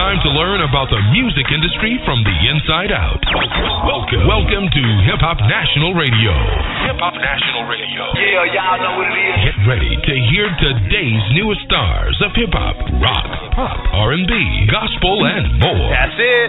time to learn about the music industry from the inside out. Welcome to Hip Hop National Radio. Hip Hop National Radio. Yeah, y'all know what it is. Get ready to hear today's newest stars of hip hop, rock, pop, R&B, gospel, and more. That's it.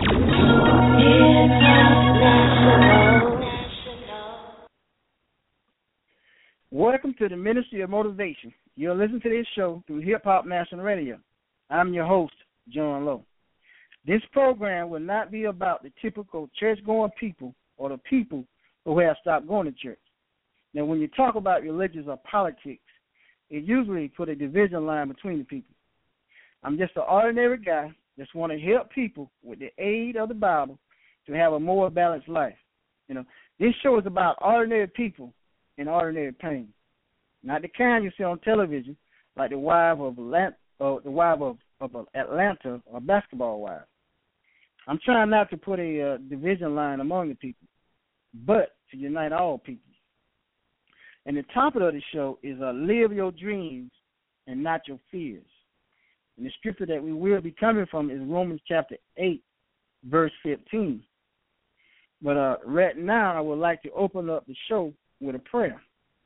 Welcome to the Ministry of Motivation. You're listening to this show through Hip Hop National Radio. I'm your host, John Lowe. This program will not be about the typical church-going people or the people who have stopped going to church. Now, when you talk about religion or politics, it usually put a division line between the people. I'm just an ordinary guy just want to help people with the aid of the Bible to have a more balanced life. You know, this show is about ordinary people in ordinary pain, not the kind you see on television, like the wife of Atlanta or basketball wife. I'm trying not to put a division line among the people, but to unite all people. And the topic of the show is live your dreams and not your fears. And the scripture that we will be coming from is Romans chapter 8, verse 15. But right now I would like to open up the show with a prayer.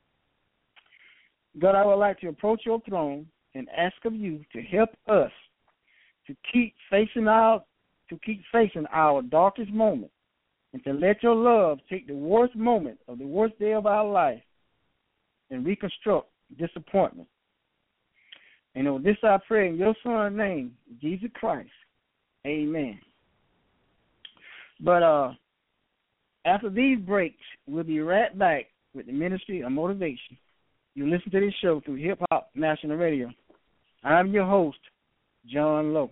God, I would like to approach your throne and ask of you to help us to keep facing our darkest moment, and to let your love take the worst moment of the worst day of our life and reconstruct disappointment. You know, this I pray in your son's name, Jesus Christ. Amen. But after these breaks, we'll be right back with the Ministry of Motivation. You listen to this show through Hip Hop National Radio. I'm your host, John Lowe.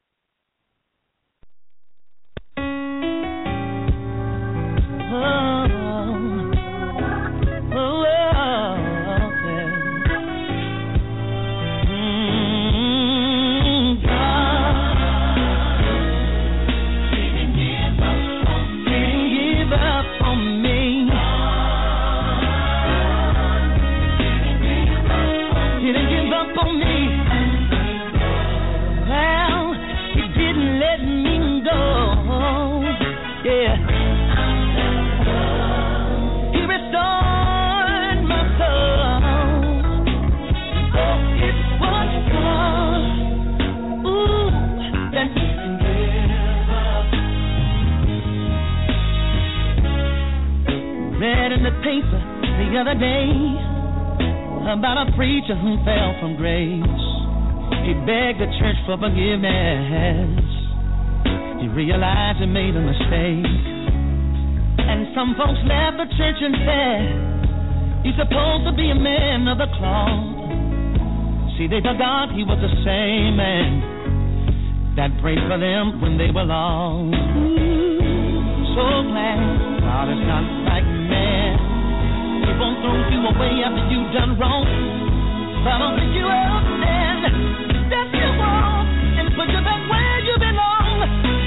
The other day about a preacher who fell from grace. He begged the church for forgiveness. He realized he made a mistake. And some folks left the church and said he's supposed to be a man of the cloth. See, they forgot he was the same man that prayed for them when they were lost. So glad God is not like man. He won't throw you away after you've done wrong. But I'll pick you up and dust you off and put you back where you belong.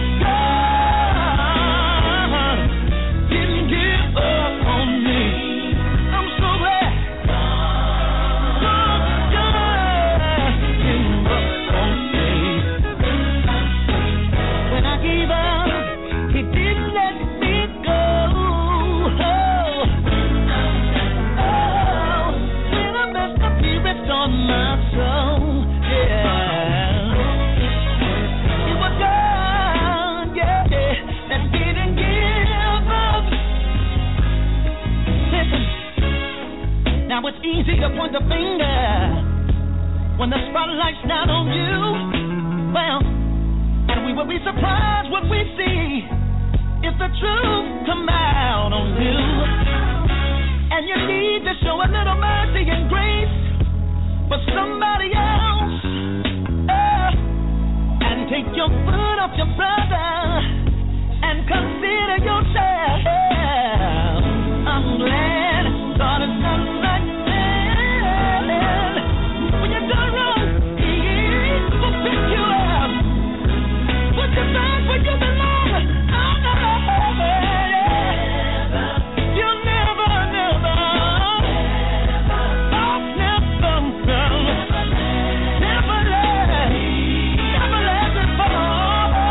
God didn't give up on me. I'm so glad. God didn't give up on me. When I gave up, he didn't let me go. On my soul, yeah. It was God, yeah, that didn't give up. Listen, now it's easy to point the finger when the spotlight's not on you. Well, and we will be surprised what we see if the truth come out on you. And you need to show a little mercy and grace for somebody else, and take your foot off your brother and consider yourself. I'm glad God is not like that. When you're done wrong, He will pick you up, put you back where you belong. You'll never, never. Never let it fall.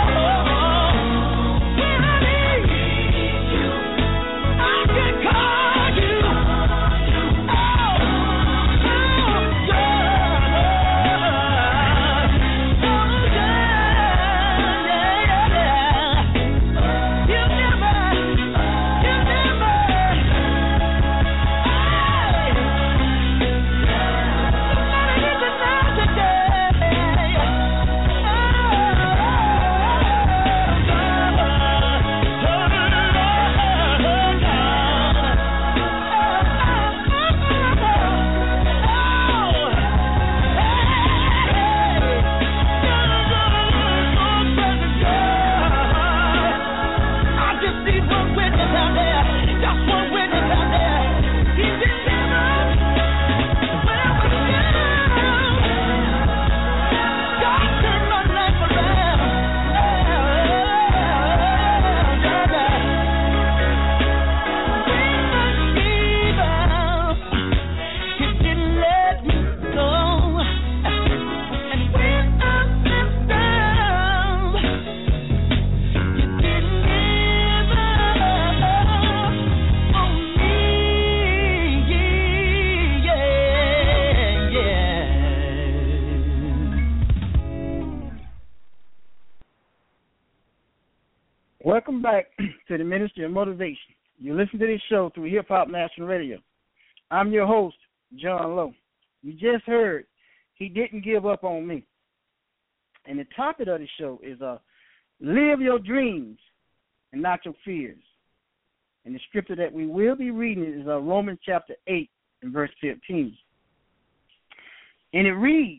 Welcome back to the Ministry of Motivation. You listen to this show through Hip Hop National Radio. I'm your host, John Lowe. You just heard He Didn't Give Up on Me. And the topic of the show is live your dreams and not your fears. And the scripture that we will be reading is Romans chapter 8 and verse 15. And it reads,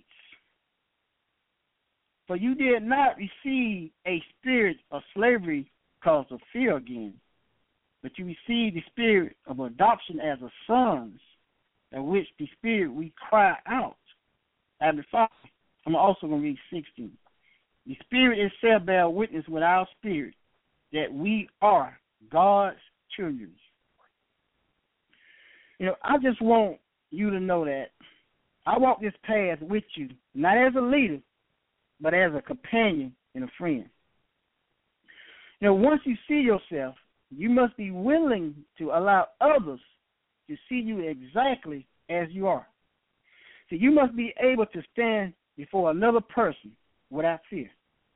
"For you did not receive a spirit of slavery because of fear again, but you received the spirit of adoption as a sons, in which the spirit we cry out, Abba Father." I'm also going to read 16. "The spirit itself bear witness with our spirit that we are God's children." I just want you to know that I walk this path with you, not as a leader, but as a companion and a friend. Once you see yourself, you must be willing to allow others to see you exactly as you are. So you must be able to stand before another person without fear,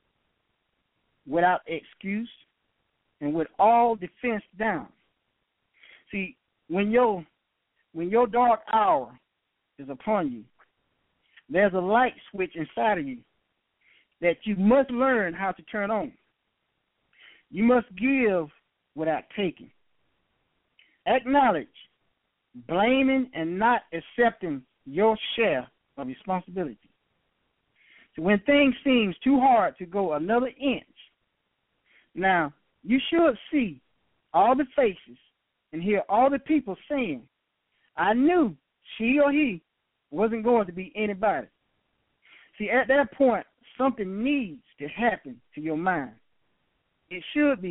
without excuse, and with all defense down. See, when your dark hour is upon you, there's a light switch inside of you that you must learn how to turn on. You must give without taking. Acknowledge, blaming, and not accepting your share of responsibility. So when things seem too hard to go another inch, now you should see all the faces and hear all the people saying, "I knew she or he wasn't going to be anybody." See, at that point, something needs to happen to your mind. It should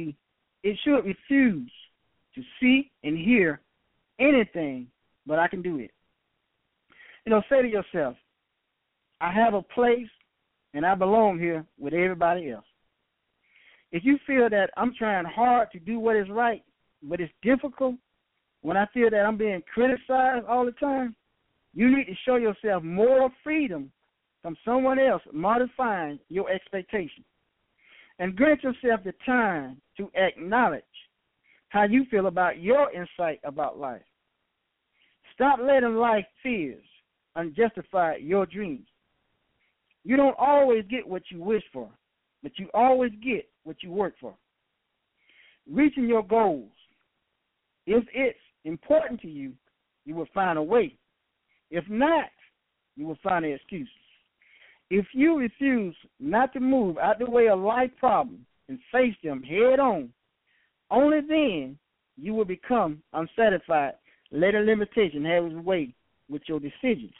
refuse to see and hear anything but "I can do it." Say to yourself, "I have a place and I belong here with everybody else." If you feel that I'm trying hard to do what is right, but it's difficult, when I feel that I'm being criticized all the time, you need to show yourself more freedom from someone else modifying your expectations. And grant yourself the time to acknowledge how you feel about your insight about life. Stop letting life fears unjustify your dreams. You don't always get what you wish for, but you always get what you work for. Reaching your goals, if it's important to you, you will find a way. If not, you will find an excuse. If you refuse not to move out the way of life problems and face them head on, only then you will become unsatisfied, letting limitation have its way with your decisions.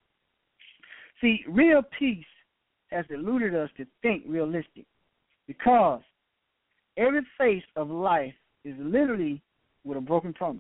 See, real peace has eluded us to think realistic, because every phase of life is literally with a broken promise.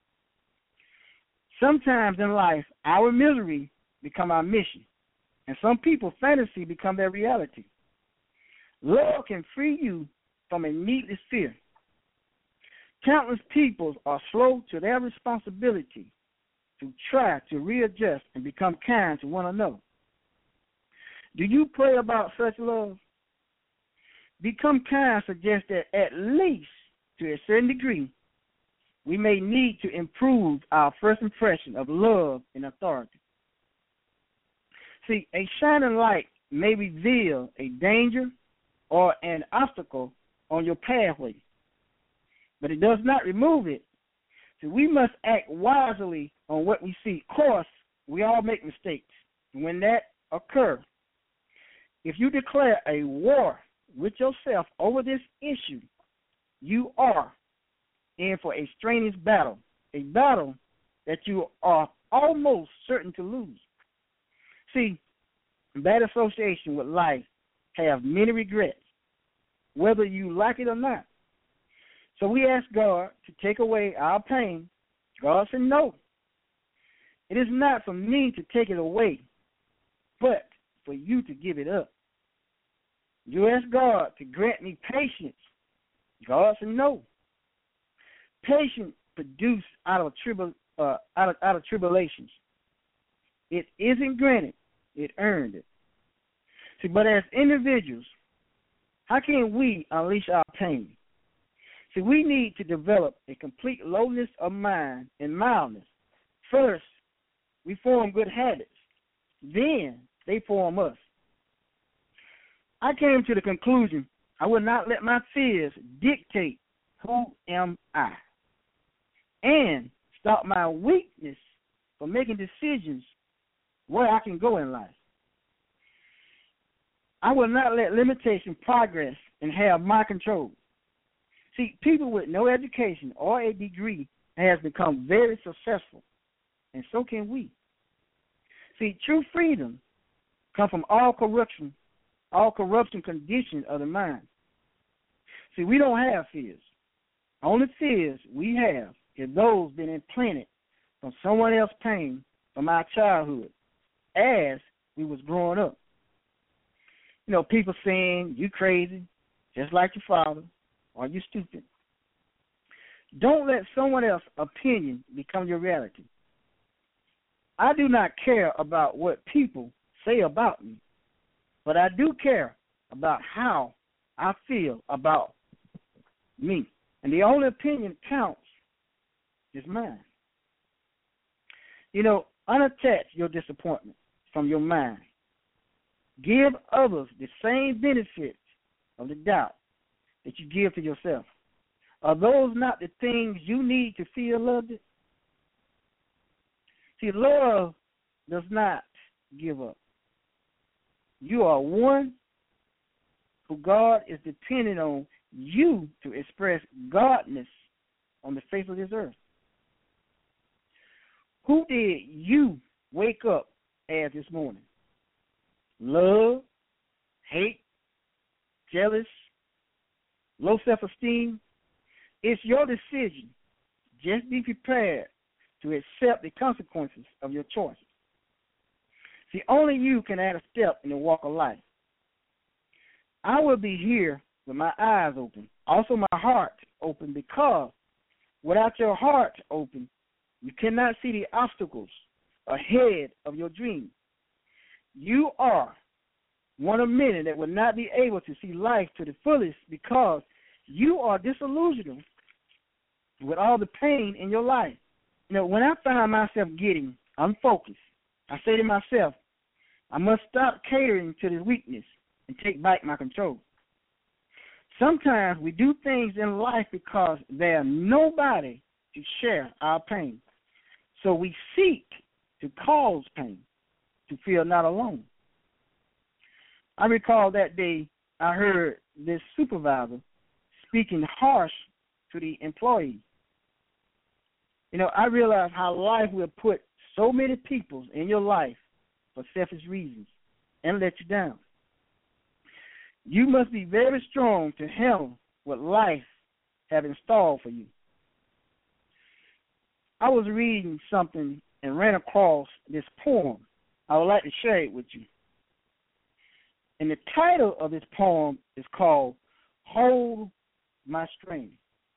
Sometimes in life, our misery become our mission, and some people's fantasy become their reality. Love can free you from a needless fear. Countless people are slow to their responsibility to try to readjust and become kind to one another. Do you pray about such love? Become kind suggests that at least to a certain degree, we may need to improve our first impression of love and authority. See, a shining light may reveal a danger or an obstacle on your pathway, but it does not remove it. So we must act wisely on what we see. Of course, we all make mistakes. When that occurs, if you declare a war with yourself over this issue, you are in for a strenuous battle, a battle that you are almost certain to lose. See, bad association with life have many regrets, whether you like it or not. So we ask God to take away our pain. God said, no. It is not for me to take it away, but for you to give it up. You ask God to grant me patience. God said, no. Patience produced out of tribulations. It isn't granted. It earned it. See, but as individuals, how can we unleash our pain? See, we need to develop a complete lowness of mind and mildness. First, we form good habits. Then they form us. I came to the conclusion I will not let my fears dictate who am I and stop my weakness from making decisions where I can go in life. I will not let limitation progress and have my control. See, people with no education or a degree has become very successful, and so can we. See, true freedom comes from all corruption conditions of the mind. See, we don't have fears. Only fears we have is those been implanted from someone else's pain from our childhood as we was growing up. You know, people saying, you crazy, just like your father, or you stupid. Don't let someone else's opinion become your reality. I do not care about what people say about me, but I do care about how I feel about me. And the only opinion that counts is mine. You know, unattach your disappointment from your mind. Give others the same benefits of the doubt that you give to yourself. Are those not the things you need to feel loved? See, love does not give up. You are one who God is depending on you to express godness on the face of this earth. Who did you wake up as this morning? Love, hate, jealous, low self-esteem? It's your decision. Just be prepared to accept the consequences of your choices. See, only you can add a step in the walk of life. I will be here with my eyes open, also my heart open, because without your heart open, you cannot see the obstacles ahead of your dream. You are one of many that will not be able to see life to the fullest because you are disillusioned with all the pain in your life. You know, when I find myself getting unfocused, I say to myself, I must stop catering to this weakness and take back my control. Sometimes we do things in life because there's nobody to share our pain. So we seek to cause pain, to feel not alone. I recall that day I heard this supervisor speaking harsh to the employee. You know, I realized how life will put so many people in your life for selfish reasons and let you down. You must be very strong to handle what life has in store for you. I was reading something and ran across this poem. I would like to share it with you. And the title of this poem is called Hold My String.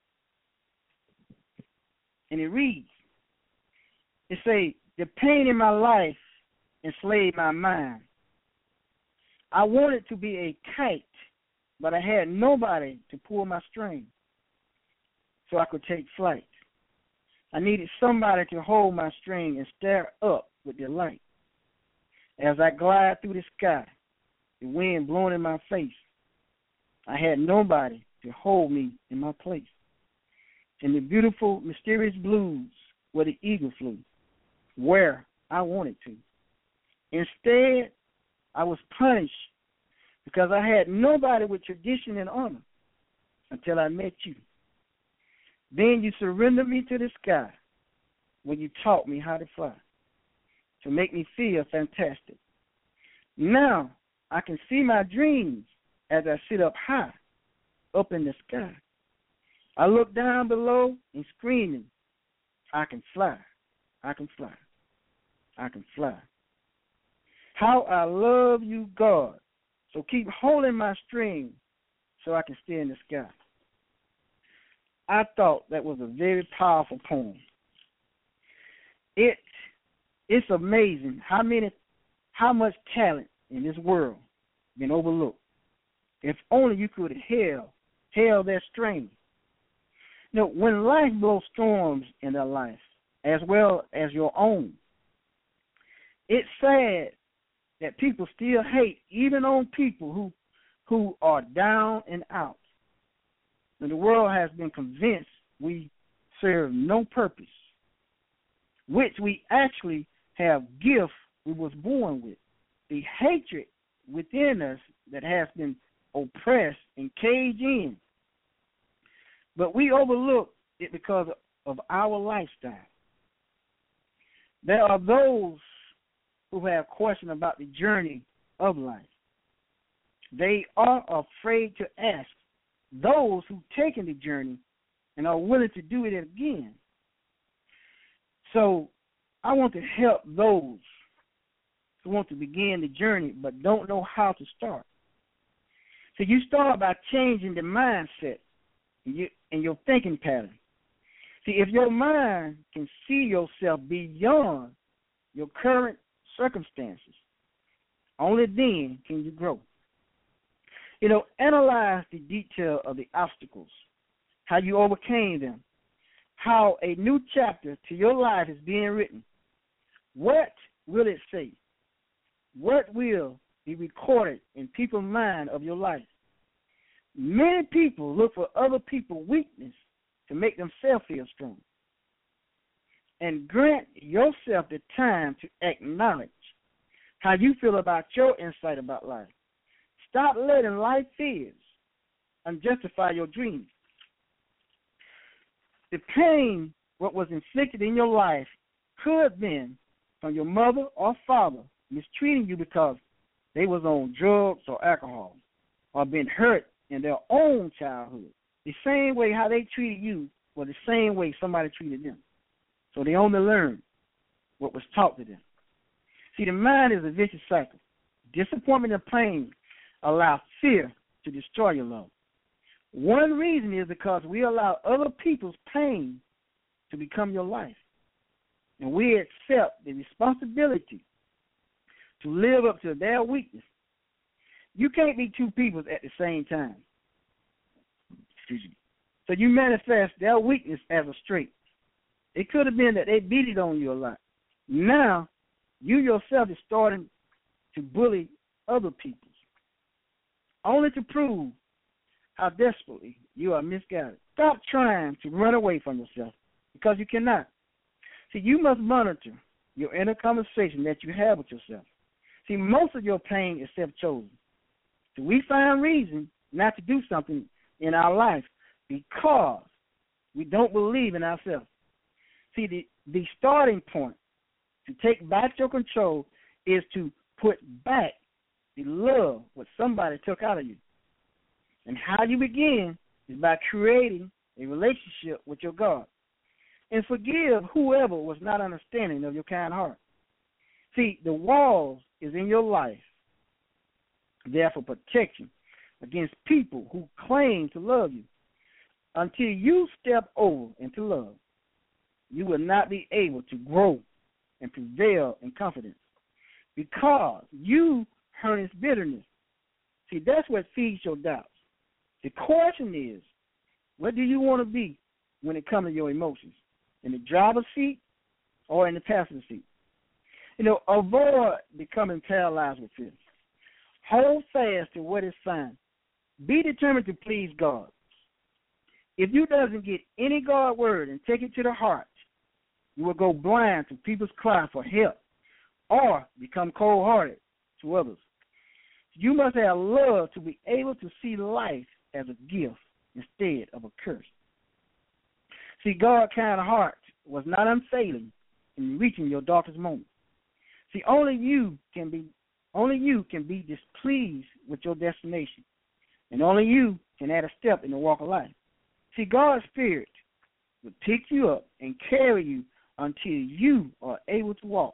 And it reads, it says, the pain in my life enslaved my mind. I wanted to be a kite, but I had nobody to pull my string so I could take flight. I needed somebody to hold my string and stare up with delight. As I glide through the sky, the wind blowing in my face, I had nobody to hold me in my place. In the beautiful, mysterious blues where the eagle flew, where I wanted to. Instead, I was punished because I had nobody with tradition and honor until I met you. Then you surrendered me to the sky when you taught me how to fly, to make me feel fantastic. Now I can see my dreams as I sit up high, up in the sky. I look down below and screaming, I can fly, I can fly, I can fly. How I love you, God. So keep holding my string so I can stay in the sky. I thought that was a very powerful poem. It's amazing how much talent in this world been overlooked. If only you could held that string When life blows storms in their life, as well as your own, it's sad that people still hate even on people who are down and out. And the world has been convinced we serve no purpose, which we actually have gifts we was born with. The hatred within us that has been oppressed and caged in. But we overlook it because of our lifestyle. There are those who have questions about the journey of life. They are afraid to ask those who've taken the journey and are willing to do it again. So I want to help those who want to begin the journey but don't know how to start. So you start by changing the mindset and your thinking pattern. See, if your mind can see yourself beyond your current circumstances, only then can you grow. Analyze the detail of the obstacles, how you overcame them, how a new chapter to your life is being written. What will it say? What will be recorded in people's mind of your life? Many people look for other people's weakness to make themselves feel strong. And grant yourself the time to acknowledge how you feel about your insight about life. Stop letting life fears unjustify your dreams. The pain what was inflicted in your life could have been from your mother or father mistreating you because they was on drugs or alcohol, or been hurt in their own childhood. The same way how they treated you was the same way somebody treated them. So they only learned what was taught to them. See, the mind is a vicious cycle. Disappointment and pain allow fear to destroy your love. One reason is because we allow other people's pain to become your life. And we accept the responsibility to live up to their weakness. You can't be two people at the same time. Excuse me. So you manifest their weakness as a strength. It could have been that they beat it on you a lot. Now, you yourself is starting to bully other people, only to prove how desperately you are misguided. Stop trying to run away from yourself, because you cannot. See, you must monitor your inner conversation that you have with yourself. See, most of your pain is self-chosen. So we find reason not to do something in our life because we don't believe in ourselves. See, the starting point to take back your control is to put back the love what somebody took out of you. And how you begin is by creating a relationship with your God. And forgive whoever was not understanding of your kind heart. See, the walls is in your life there for protection against people who claim to love you. Until you step over into love, you will not be able to grow and prevail in confidence because you harness bitterness. See, that's what feeds your doubts. The question is, what do you want to be when it comes to your emotions? In the driver's seat or in the passenger seat? Avoid becoming paralyzed with fear. Hold fast to what is fine. Be determined to please God. If you doesn't get any God word and take it to the heart, you will go blind to people's cry for help or become cold-hearted to others. You must have love to be able to see life as a gift instead of a curse. See, God's kind heart was not unfailing in reaching your darkest moment. See, only you can be displeased with your destination, and only you can add a step in the walk of life. See, God's Spirit will pick you up and carry you until you are able to walk.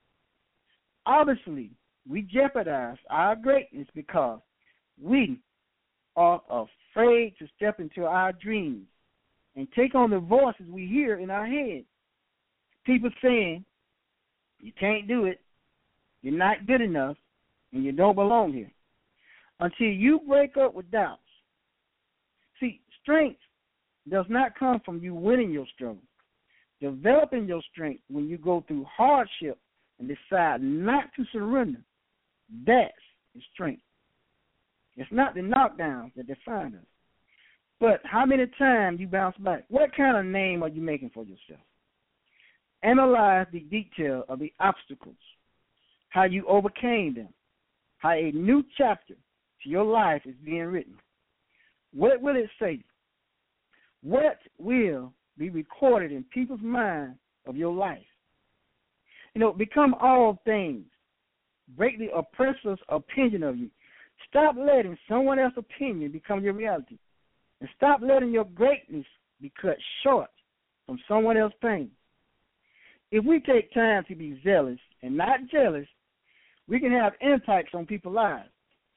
Obviously, we jeopardize our greatness because we are afraid to step into our dreams and take on the voices we hear in our head. People saying, you can't do it, you're not good enough, and you don't belong here. Until you break up with doubts. See, strength does not come from you winning your struggle. Developing your strength when you go through hardship and decide not to surrender, that's strength. It's not the knockdowns that define us, but how many times you bounce back. What kind of name are you making for yourself? Analyze the detail of the obstacles, how you overcame them, how a new chapter to your life is being written. What will it say? What will be recorded in people's minds of your life? Become all things. Break the oppressor's opinion of you. Stop letting someone else's opinion become your reality. And stop letting your greatness be cut short from someone else's pain. If we take time to be zealous and not jealous, we can have impacts on people's lives.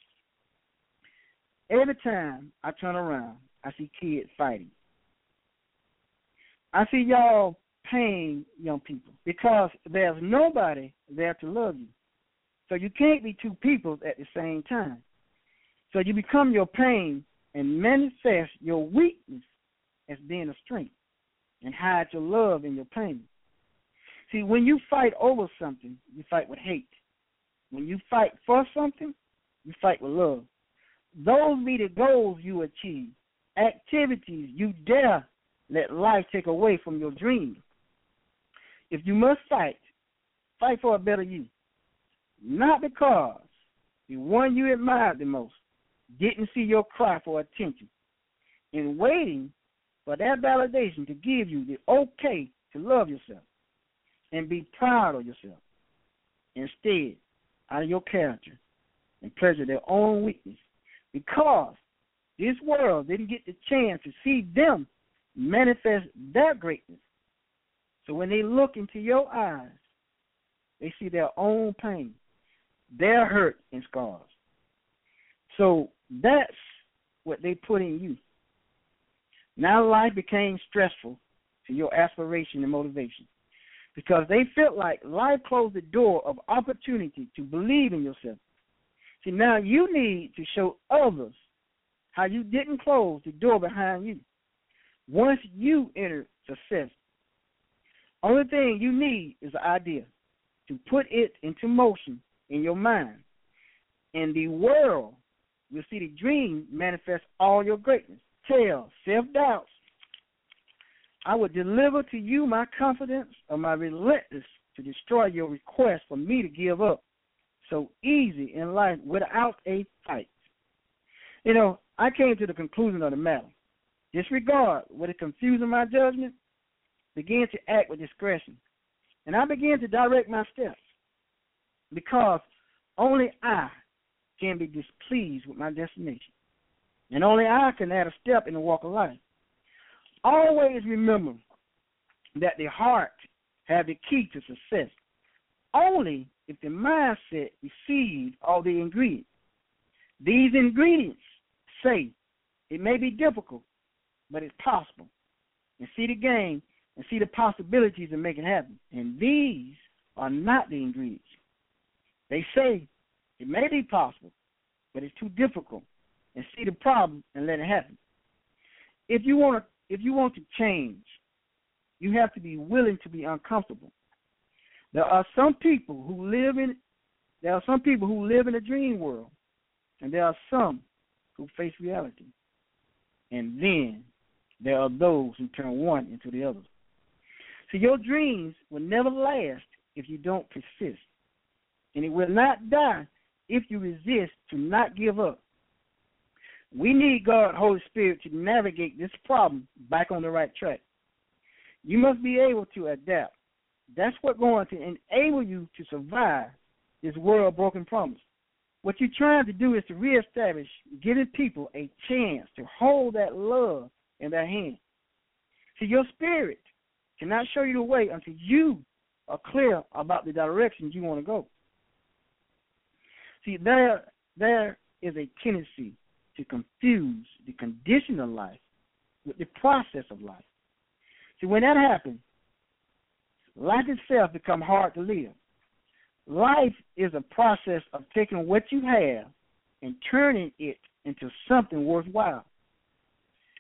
Every time I turn around, I see kids fighting. I see y'all paying young people because there's nobody there to love you. So you can't be two people at the same time. So you become your pain and manifest your weakness as being a strength and hide your love in your pain. See, when you fight over something, you fight with hate. When you fight for something, you fight with love. Those be the goals you achieve, activities you dare let life take away from your dreams. If you must fight, fight for a better you. Not because the one you admired the most didn't see your cry for attention and waiting for that validation to give you the okay to love yourself and be proud of yourself. Instead, out of your character and pleasure their own weakness, because this world didn't get the chance to see them manifest their greatness. So when they look into your eyes, they see their own pain, their hurt and scars. So that's what they put in you. Now life became stressful to your aspiration and motivation because they felt like life closed the door of opportunity to believe in yourself. See, now you need to show others how you didn't close the door behind you. Once you enter success, only thing you need is an idea to put it into motion in your mind. And the world will see the dream manifest all your greatness. Tell self-doubts, I will deliver to you my confidence or my relentless to destroy your request for me to give up so easy in life without a fight. I came to the conclusion of the matter. Disregard what is confusing my judgment, begin to act with discretion. And I began to direct my steps because only I can be displeased with my destination. And only I can add a step in the walk of life. Always remember that the heart has the key to success only if the mindset receives all the ingredients. These ingredients say it may be difficult, but it's possible. And see the game and see the possibilities and make it happen. And these are not the ingredients. They say it may be possible, but it's too difficult. And see the problem and let it happen. If you want to change, you have to be willing to be uncomfortable. There are some people who live in a dream world, and there are some who face reality. And then there are those who turn one into the other. So your dreams will never last if you don't persist. And it will not die if you resist to not give up. We need God, Holy Spirit, to navigate this problem back on the right track. You must be able to adapt. That's what's going to enable you to survive this world broken promise. What you're trying to do is to reestablish giving people a chance to hold that love in their hand. See, your spirit cannot show you the way until you are clear about the direction you want to go. See, there is a tendency to confuse the condition of life with the process of life. See, when that happens, life itself becomes hard to live. Life is a process of taking what you have and turning it into something worthwhile.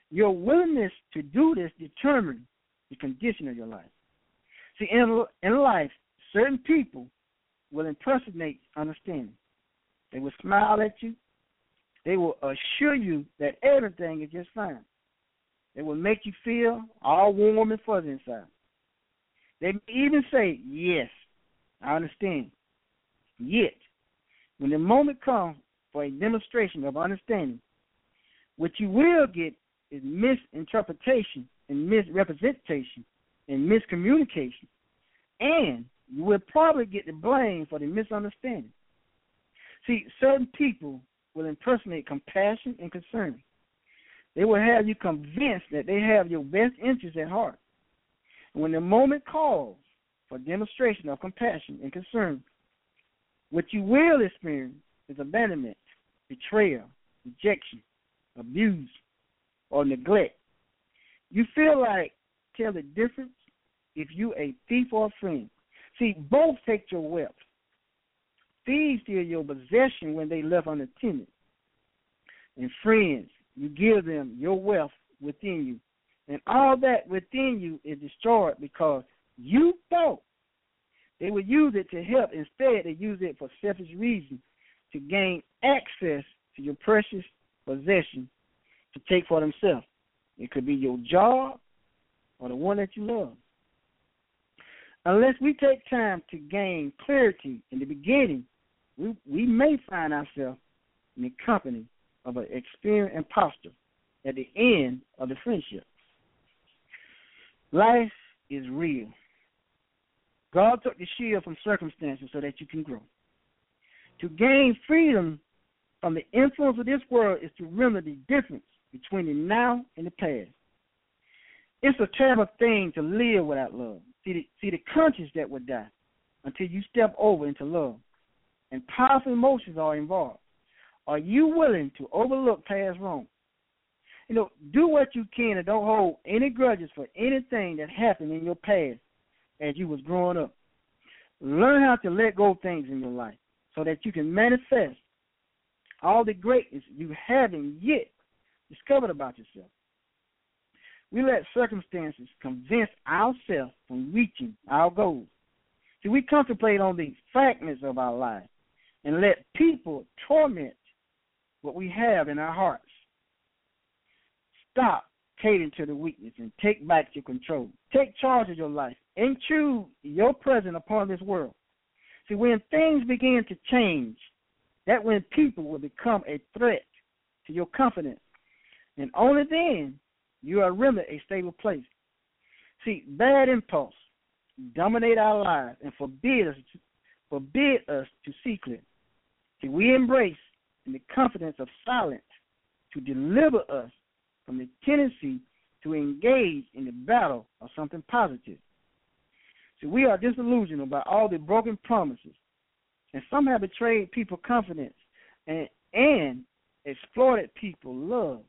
Your willingness to do this determines the condition of your life. See, in life, certain people will impersonate understanding. They will smile at you. They will assure you that everything is just fine. They will make you feel all warm and fuzzy inside. They may even say, yes, I understand. Yet, when the moment comes for a demonstration of understanding, what you will get is misinterpretation and misrepresentation and miscommunication, and you will probably get the blame for the misunderstanding. See, certain people will impersonate compassion and concern. They will have you convinced that they have your best interests at heart. And when the moment calls for demonstration of compassion and concern, what you will experience is abandonment, betrayal, rejection, abuse, or neglect. You feel like tell the difference if you a thief or a friend. See, both take your wealth. Thieves steal your possession when they left unattended. And friends, you give them your wealth within you. And all that within you is destroyed because you thought they would use it to help. Instead, they use it for selfish reasons to gain access to your precious possession to take for themselves. It could be your job or the one that you love. Unless we take time to gain clarity in the beginning, we may find ourselves in the company of an experienced imposter at the end of the friendship. Life is real. God took the shield from circumstances so that you can grow. To gain freedom from the influence of this world is to remember the difference between the now and the past. It's a terrible thing to live without love. See the conscience that would die until you step over into love. And powerful emotions are involved. Are you willing to overlook past wrong? Do what you can and don't hold any grudges for anything that happened in your past as you was growing up. Learn how to let go of things in your life so that you can manifest all the greatness you haven't yet discovered about yourself. We let circumstances convince ourselves from reaching our goals. See, we contemplate on the fragments of our lives and let people torment what we have in our hearts. Stop catering to the weakness and take back your control. Take charge of your life and choose your presence upon this world. See, when things begin to change, that's when people will become a threat to your confidence. And only then you are really a stable place. See, bad impulse dominate our lives and forbid us to see clear. See, we embrace in the confidence of silence to deliver us from the tendency to engage in the battle of something positive. See, we are disillusioned about all the broken promises, and some have betrayed people's confidence and exploited people's love.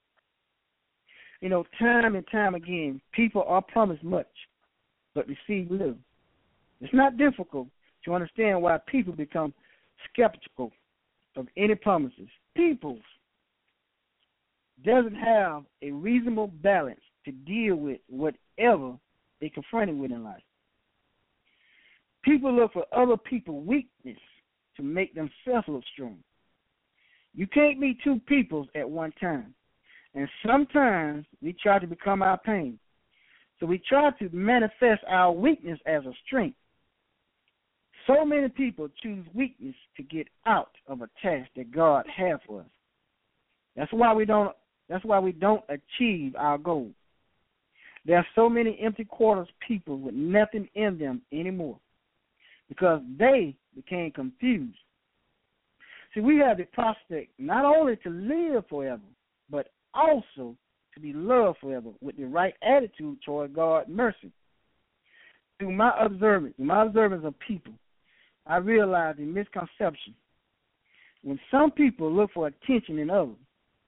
Time and time again, people are promised much, but receive little. It's not difficult to understand why people become skeptical of any promises. People doesn't have a reasonable balance to deal with whatever they're confronted with in life. People look for other people's weakness to make themselves look strong. You can't be two peoples at one time. And sometimes we try to become our pain. So we try to manifest our weakness as a strength. So many people choose weakness to get out of a task that God has for us. That's why we don't achieve our goals. There are so many empty quarters people with nothing in them anymore because they became confused. See, we have the prospect not only to live forever, but also to be loved forever with the right attitude toward God's mercy. Through my observance of people, I realize the misconception. When some people look for attention in others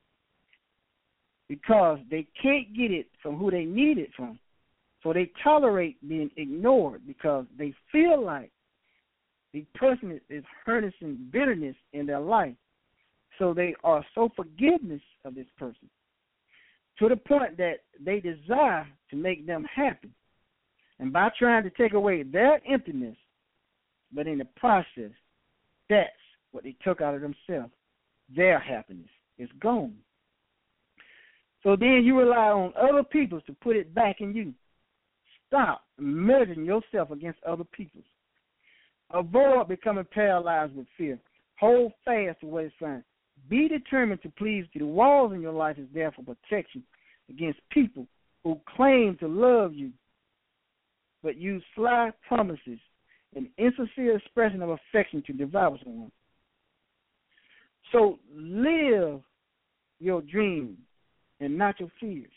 because they can't get it from who they need it from, so they tolerate being ignored because they feel like the person is harnessing bitterness in their life. So they are so forgiveness of this person. to the point that they desire to make them happy. And by trying to take away their emptiness, but in the process, that's what they took out of themselves. Their happiness is gone. So then you rely on other people to put it back in you. Stop measuring yourself against other people. Avoid becoming paralyzed with fear. Hold fast to what is fine. Be determined to please you. The walls in your life is there for protection against people who claim to love you, but use sly promises and insincere expression of affection to devour someone. So live your dreams and not your fears.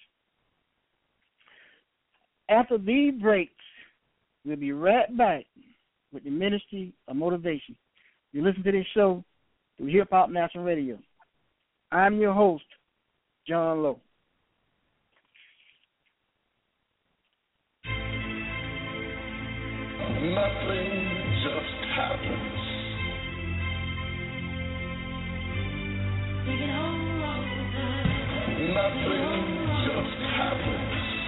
After these breaks, we'll be right back with the Ministry of Motivation. You listen to this show through Hip Hop National Radio. I'm your host, John Lowe. Nothing just happens. Nothing just happens.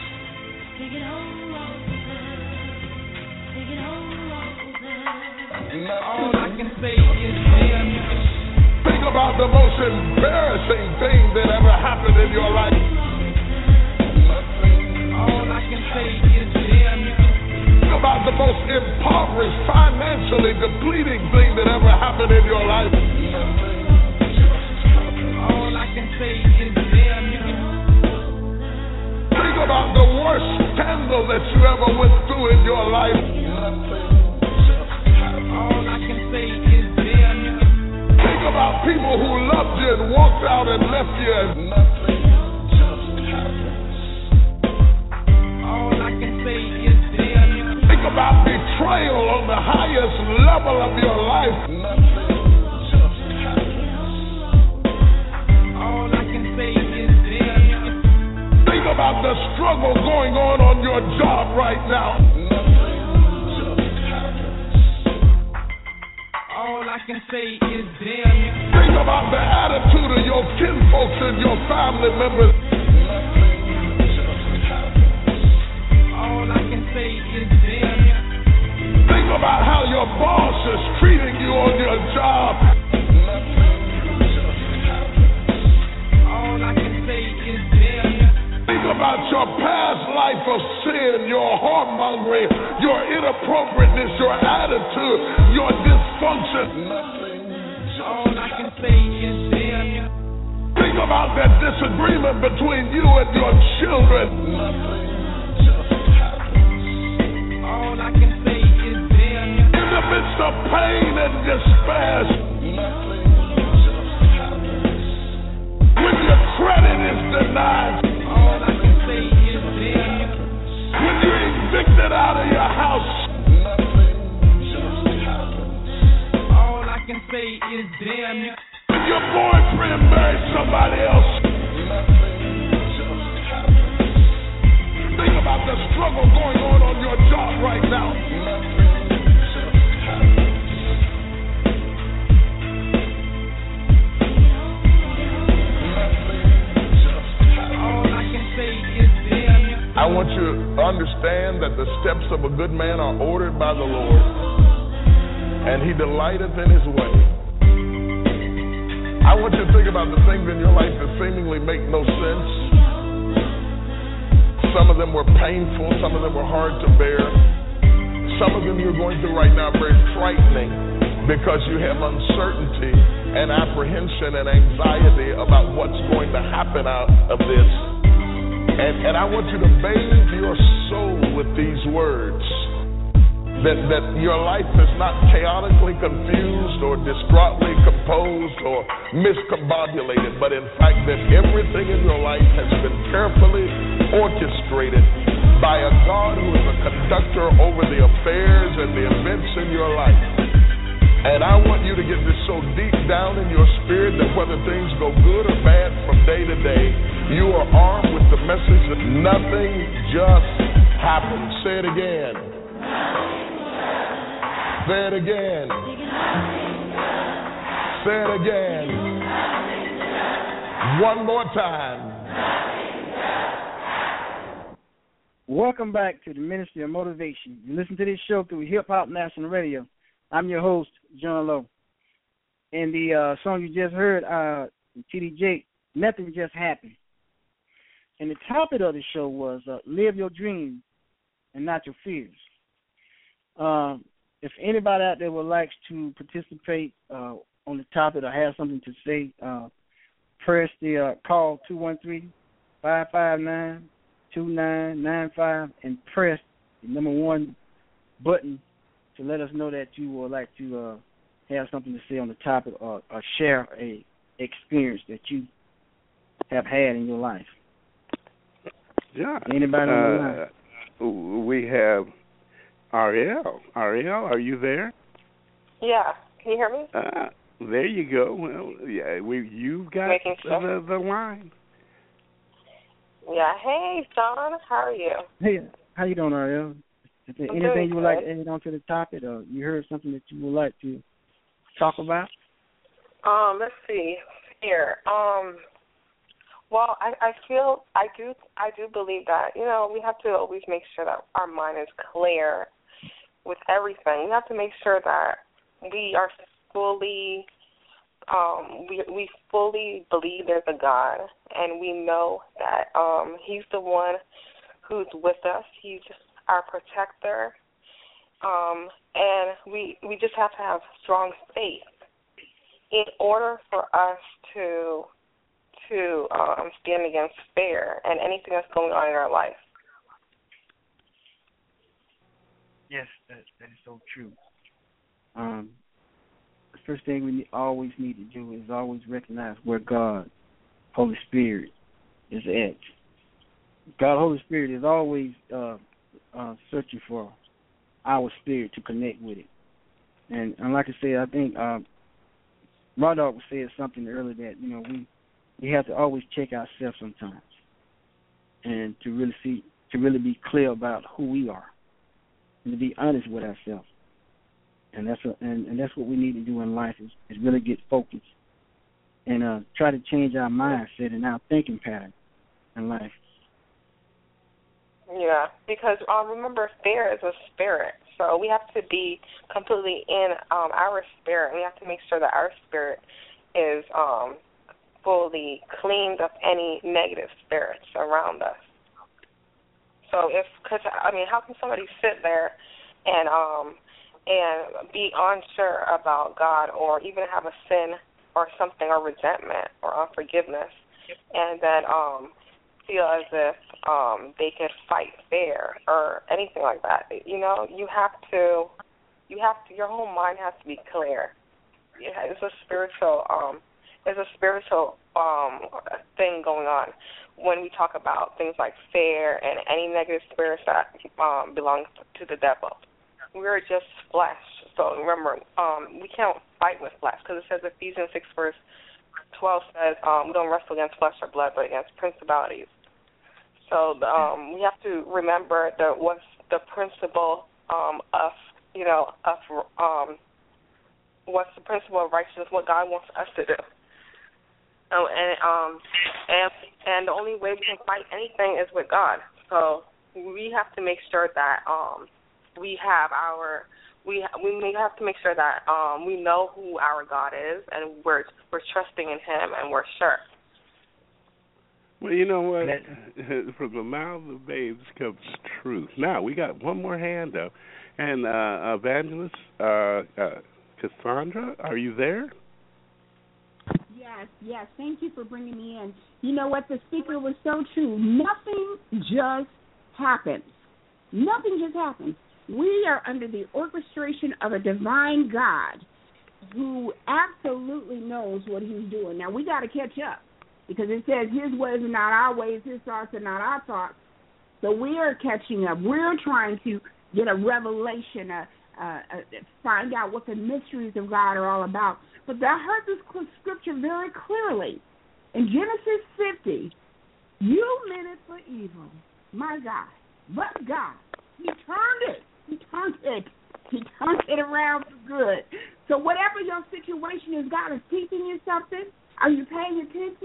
All I can say is damn. Think about the most embarrassing thing that ever happened in your life. All I can say is damn. Think about the most impoverished, financially depleting thing that ever happened in your life. All I can say is damn. Think about the worst scandal that you ever went through in your life. All I can say is damn. Think about people who loved you and walked out and left you. Nothing just happens. All I can say is damn. Think about betrayal on the highest level of your life. Nothing just happens. All I can say is damn. Think about the struggle going on your job right now. All I can say is damn. Think about the attitude of your kinfolks and your family members. All I can say is damn. Think about how your boss is treating you on your job. All I can say is damn. Think about your past life of sin, your whoremongering, your inappropriateness, your attitude, your dysfunction. All I can say is damn. Think about that disagreement between you and your children. All I can say is damn. In the midst of pain and despair, when your credit is denied, all I can say is damn. when you're evicted out of your house, all I can say is damn. when your boyfriend married somebody else, think about the struggle going on your job right now. All I can say is damn. I want you to understand that the steps of a good man are ordered by the Lord, and he delighteth in his way. I want you to think about the things in your life that seemingly make no sense. Some of them were painful, some of them were hard to bear. Some of them you're going through right now are very frightening because you have uncertainty and apprehension and anxiety about what's going to happen out of this. And I want you to bathe your soul with these words. That your life is not chaotically confused or distraughtly composed or miscombobulated, but in fact that everything in your life has been carefully orchestrated by a God who is a conductor over the affairs and the events in your life. And I want you to get this so deep down in your spirit that whether things go good or bad from day to day, you are armed with the message that nothing just happens. Say it again. Say it again. Say it again. One more time. Welcome back to the Ministry of Motivation. You listen to this show through Hip Hop National Radio. I'm your host, John Lowe. And the song you just heard, TDJ, Nothing Just Happened. And the topic of the show was live your dreams and not your fears. If anybody out there would like to participate on the topic or have something to say, press the call 213-559-2995 and press the number 1 button to let us know that you would like to have something to say on the topic or share a experience that you have had in your life. Yeah. Anybody on the line? We have Ariel. Ariel, are you there? Yeah. Can you hear me? There you go. Well, yeah, you've got the line. Yeah. Hey, John. How are you? Hey, how you doing, Ariel? Is there anything you would like to add on to the topic, or you heard something that you would like to talk about? Let's see here. Well, I do believe that, we have to always make sure that our mind is clear with everything. We have to make sure that we are fully, we fully believe there's a God, and we know that He's the one who's with us. He's our protector, and we just have to have strong faith in order for us to stand against fear and anything that's going on in our life. Yes, that is so true. The first thing we always need to do is always recognize where God, Holy Spirit, is at. God, Holy Spirit is always searching for our spirit to connect with it. And like I said, I think Raw Dog said something earlier that, we have to always check ourselves sometimes, and to really be clear about who we are, and to be honest with ourselves. And that's what we need to do in life is really get focused and try to change our mindset and our thinking pattern in life. Yeah, because remember, fear is a spirit, so we have to be completely in our spirit. We have to make sure that our spirit is fully cleaned of any negative spirits around us. So how can somebody sit there and be unsure about God, or even have a sin or something, or resentment or unforgiveness, and then feel as if they can fight fair or anything like that? You have to. Your whole mind has to be clear. It's a spiritual. There's a spiritual thing going on when we talk about things like fear and any negative spirits that belong to the devil. We're just flesh. So remember, we can't fight with flesh, because it says Ephesians 6 verse 12 says we don't wrestle against flesh or blood, but against principalities. So we have to remember what's the principle what's the principle of righteousness, what God wants us to do. And the only way we can fight anything is with God. So we have to make sure that we have to make sure that we know who our God is, and we're trusting in Him, and we're sure. Well, you know what? From the mouth of babes comes truth. Now we got one more hand up, and Evangelist Cassandra, are you there? Yes. Thank you for bringing me in. You know what? The speaker was so true. Nothing just happens. Nothing just happens. We are under the orchestration of a divine God who absolutely knows what He's doing. Now, we got to catch up, because it says His ways are not our ways, His thoughts are not our thoughts. So we are catching up. We're trying to get a revelation, find out what the mysteries of God are all about. But I heard this scripture very clearly. In Genesis 50, you meant it for evil, my God, but God, He turned it around for good. So whatever your situation is, God is teaching you something. Are you paying attention?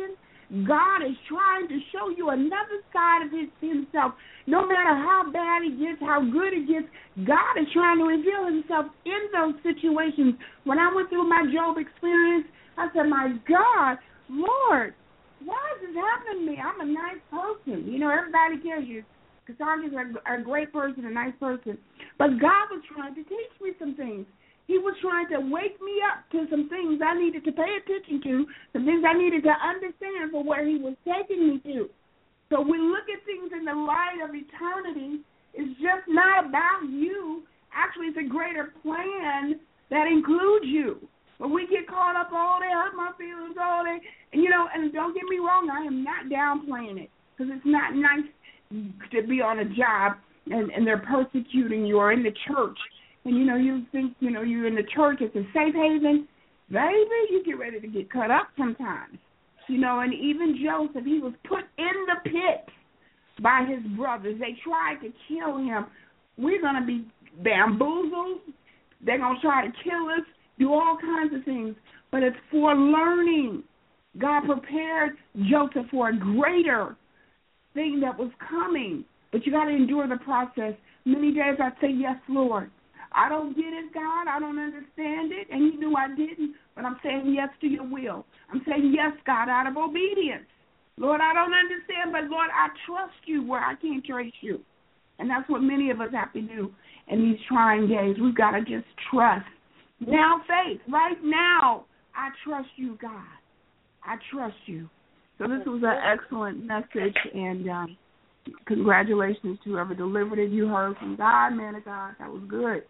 God is trying to show you another side of himself. No matter how bad it gets, how good it gets, God is trying to reveal himself in those situations. When I went through my Job experience, I said, my God, Lord, why is this happening to me? I'm a nice person. You know, everybody tells you Cassandra's a great person, a nice person. But God was trying to teach me some things. He was trying to wake me up to some things I needed to pay attention to, some things I needed to understand for where he was taking me to. So we look at things in the light of eternity. It's just not about you. Actually, it's a greater plan that includes you. But we get caught up, oh, they hurt my feelings, oh, they, and, you know, and don't get me wrong, I am not downplaying it, because it's not nice to be on a job and they're persecuting you, or in the church. And, you know, you think, you know, you're in the church, it's a safe haven. Baby, you get ready to get cut up sometimes. You know, and even Joseph, he was put in the pit by his brothers. They tried to kill him. We're going to be bamboozled. They're going to try to kill us, do all kinds of things. But it's for learning. God prepared Joseph for a greater thing that was coming. But you got to endure the process. Many days I say, yes, Lord. I don't get it, God. I don't understand it. And you knew I didn't. But I'm saying yes to your will. I'm saying yes, God, out of obedience. Lord, I don't understand, but, Lord, I trust you where I can't trace you. And that's what many of us have to do in these trying days. We've got to just trust. Now, faith, right now, I trust you, God. I trust you. So this was an excellent message, and congratulations to whoever delivered it. You heard from God, man of God. That was good.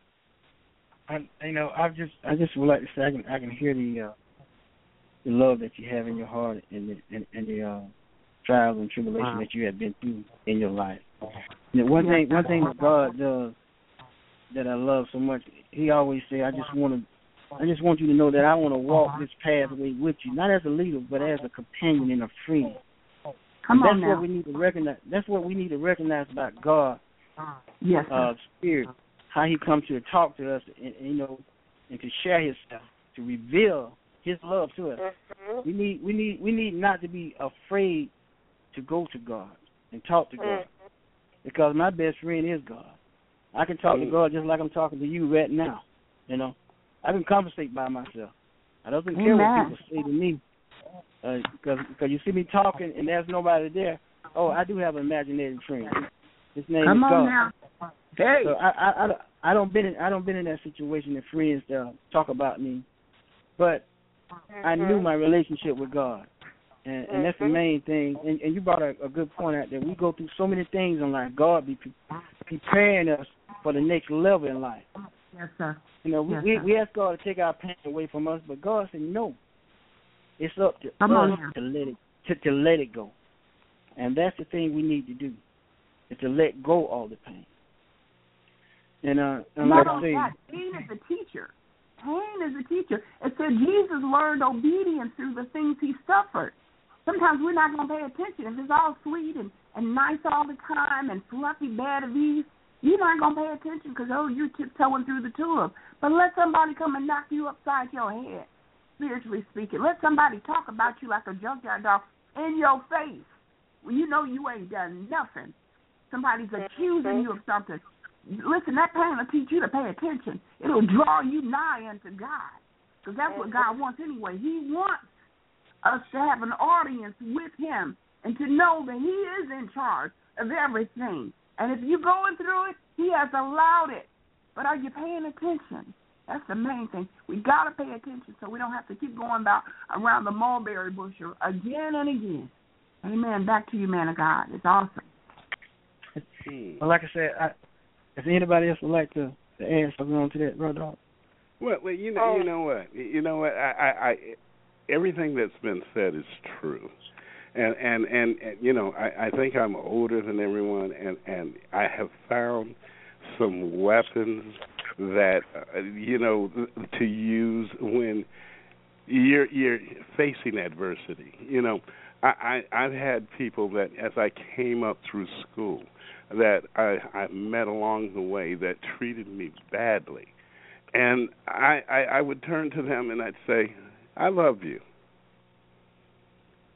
I just would like to say I can hear the love that you have in your heart and the trials and tribulations that you have been through in your life. And one thing that God does that I love so much, he always say, I just want you to know that I want to walk this pathway with you, not as a leader, but as a companion and a friend. That's what we need to recognize. That's what we need to recognize about God, Spirit, how He comes to talk to us, and and to share Himself, to reveal His love to us. We need not to be afraid to go to God and talk to God, because my best friend is God. I can talk to God just like I'm talking to you right now. I can conversate by myself. I don't care what people say to me, because you see me talking and there's nobody there. Oh, I do have an imaginary friend. His name is God. Now. Hey. So I don't been in that situation that friends talk about me, but I knew my relationship with God, and that's the main thing. And you brought a good point out there. We go through so many things in life. God be preparing us for the next level in life. Yes, sir. We ask God to take our pain away from us, but God said no. It's up to us to let it go, and that's the thing we need to do, is to let go all the pain. And like I say, pain is a teacher. Pain is a teacher. It said Jesus learned obedience through the things he suffered. Sometimes we're not going to pay attention. If it's all sweet and nice all the time and fluffy bed of ease, you're not going to pay attention because, you're tiptoeing through the tulip. But let somebody come and knock you upside your head, spiritually speaking. Let somebody talk about you like a junkyard dog in your face when you know you ain't done nothing. Somebody's accusing you of something. Listen, that pain will teach you to pay attention. It'll draw you nigh unto God, because that's what God wants anyway. He wants us to have an audience with him and to know that he is in charge of everything. And if you're going through it, he has allowed it. But are you paying attention? That's the main thing. We got to pay attention so we don't have to keep going around the mulberry bush again and again. Amen. Back to you, man of God. It's awesome. Well, like I said, if anybody else would like to add something on to that, brother. Well, you know what? I everything that's been said is true, and I think I'm older than everyone, and I have found some weapons that to use when you're facing adversity. I've had people that, as I came up through school, that I met along the way that treated me badly. And I would turn to them and I'd say, I love you.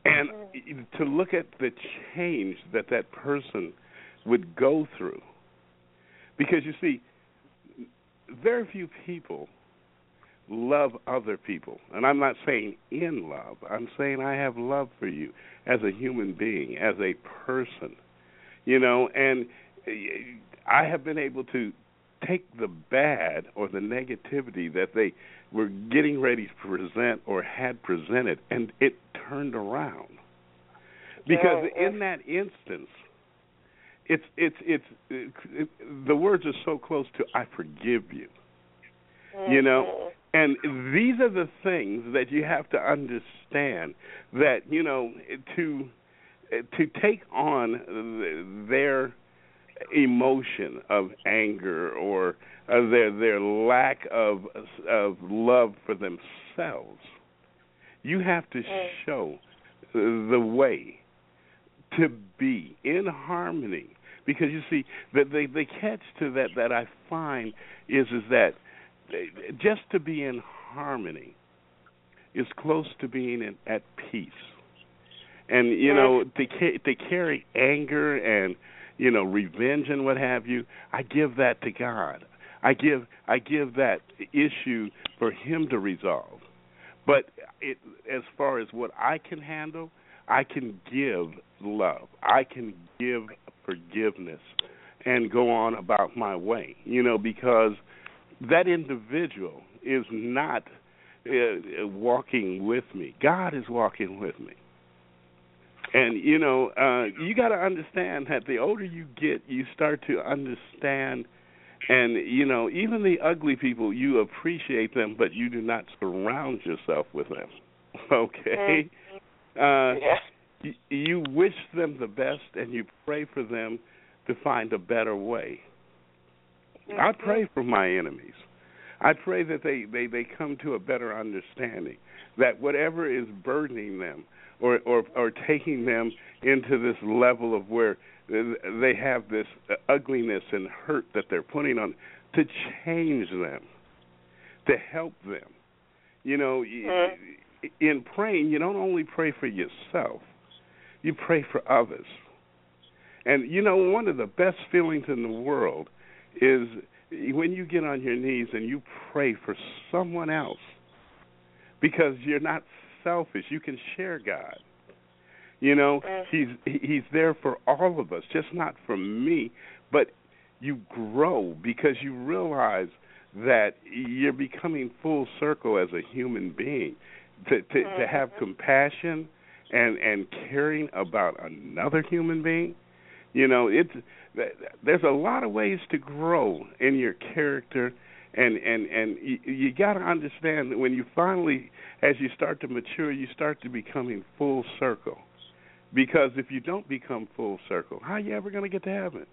And to look at the change that person would go through. Because, you see, very few people love other people. And I'm not saying in love. I'm saying I have love for you as a human being, as a person. You know, and I have been able to take the bad or the negativity that they were getting ready to present or had presented, and it turned around. Because in that instance, it's the words are so close to "I forgive you," you know, and these are the things that you have to understand. That, you know, to take on their emotion of anger or their lack of love for themselves, you have to show the way to be in harmony. Because, you see, the catch to that I find is that just to be in harmony is close to being at peace. And, you know, to carry anger and, you know, revenge and what have you, I give that to God. I give that issue for Him to resolve. But as far as what I can handle, I can give love. I can give forgiveness and go on about my way, you know, because that individual is not walking with me. God is walking with me. And, you know, you got to understand that the older you get, you start to understand, and, you know, even the ugly people, you appreciate them, but you do not surround yourself with them, okay? You wish them the best, and you pray for them to find a better way. I pray for my enemies. I pray that they come to a better understanding, that whatever is burdening them or taking them into this level of where they have this ugliness and hurt that they're putting on, to change them, to help them. You know, in praying, you don't only pray for yourself, you pray for others. And, you know, one of the best feelings in the world is when you get on your knees and you pray for someone else, because you're not selfish. You can share God. You know, He's there for all of us, just not for me. But you grow because you realize that you're becoming full circle as a human being. To have compassion and caring about another human being, you know, there's a lot of ways to grow in your character. And you got to understand that when you finally, as you start to mature, you start to becoming full circle. Because if you don't become full circle, how are you ever going to get to heaven?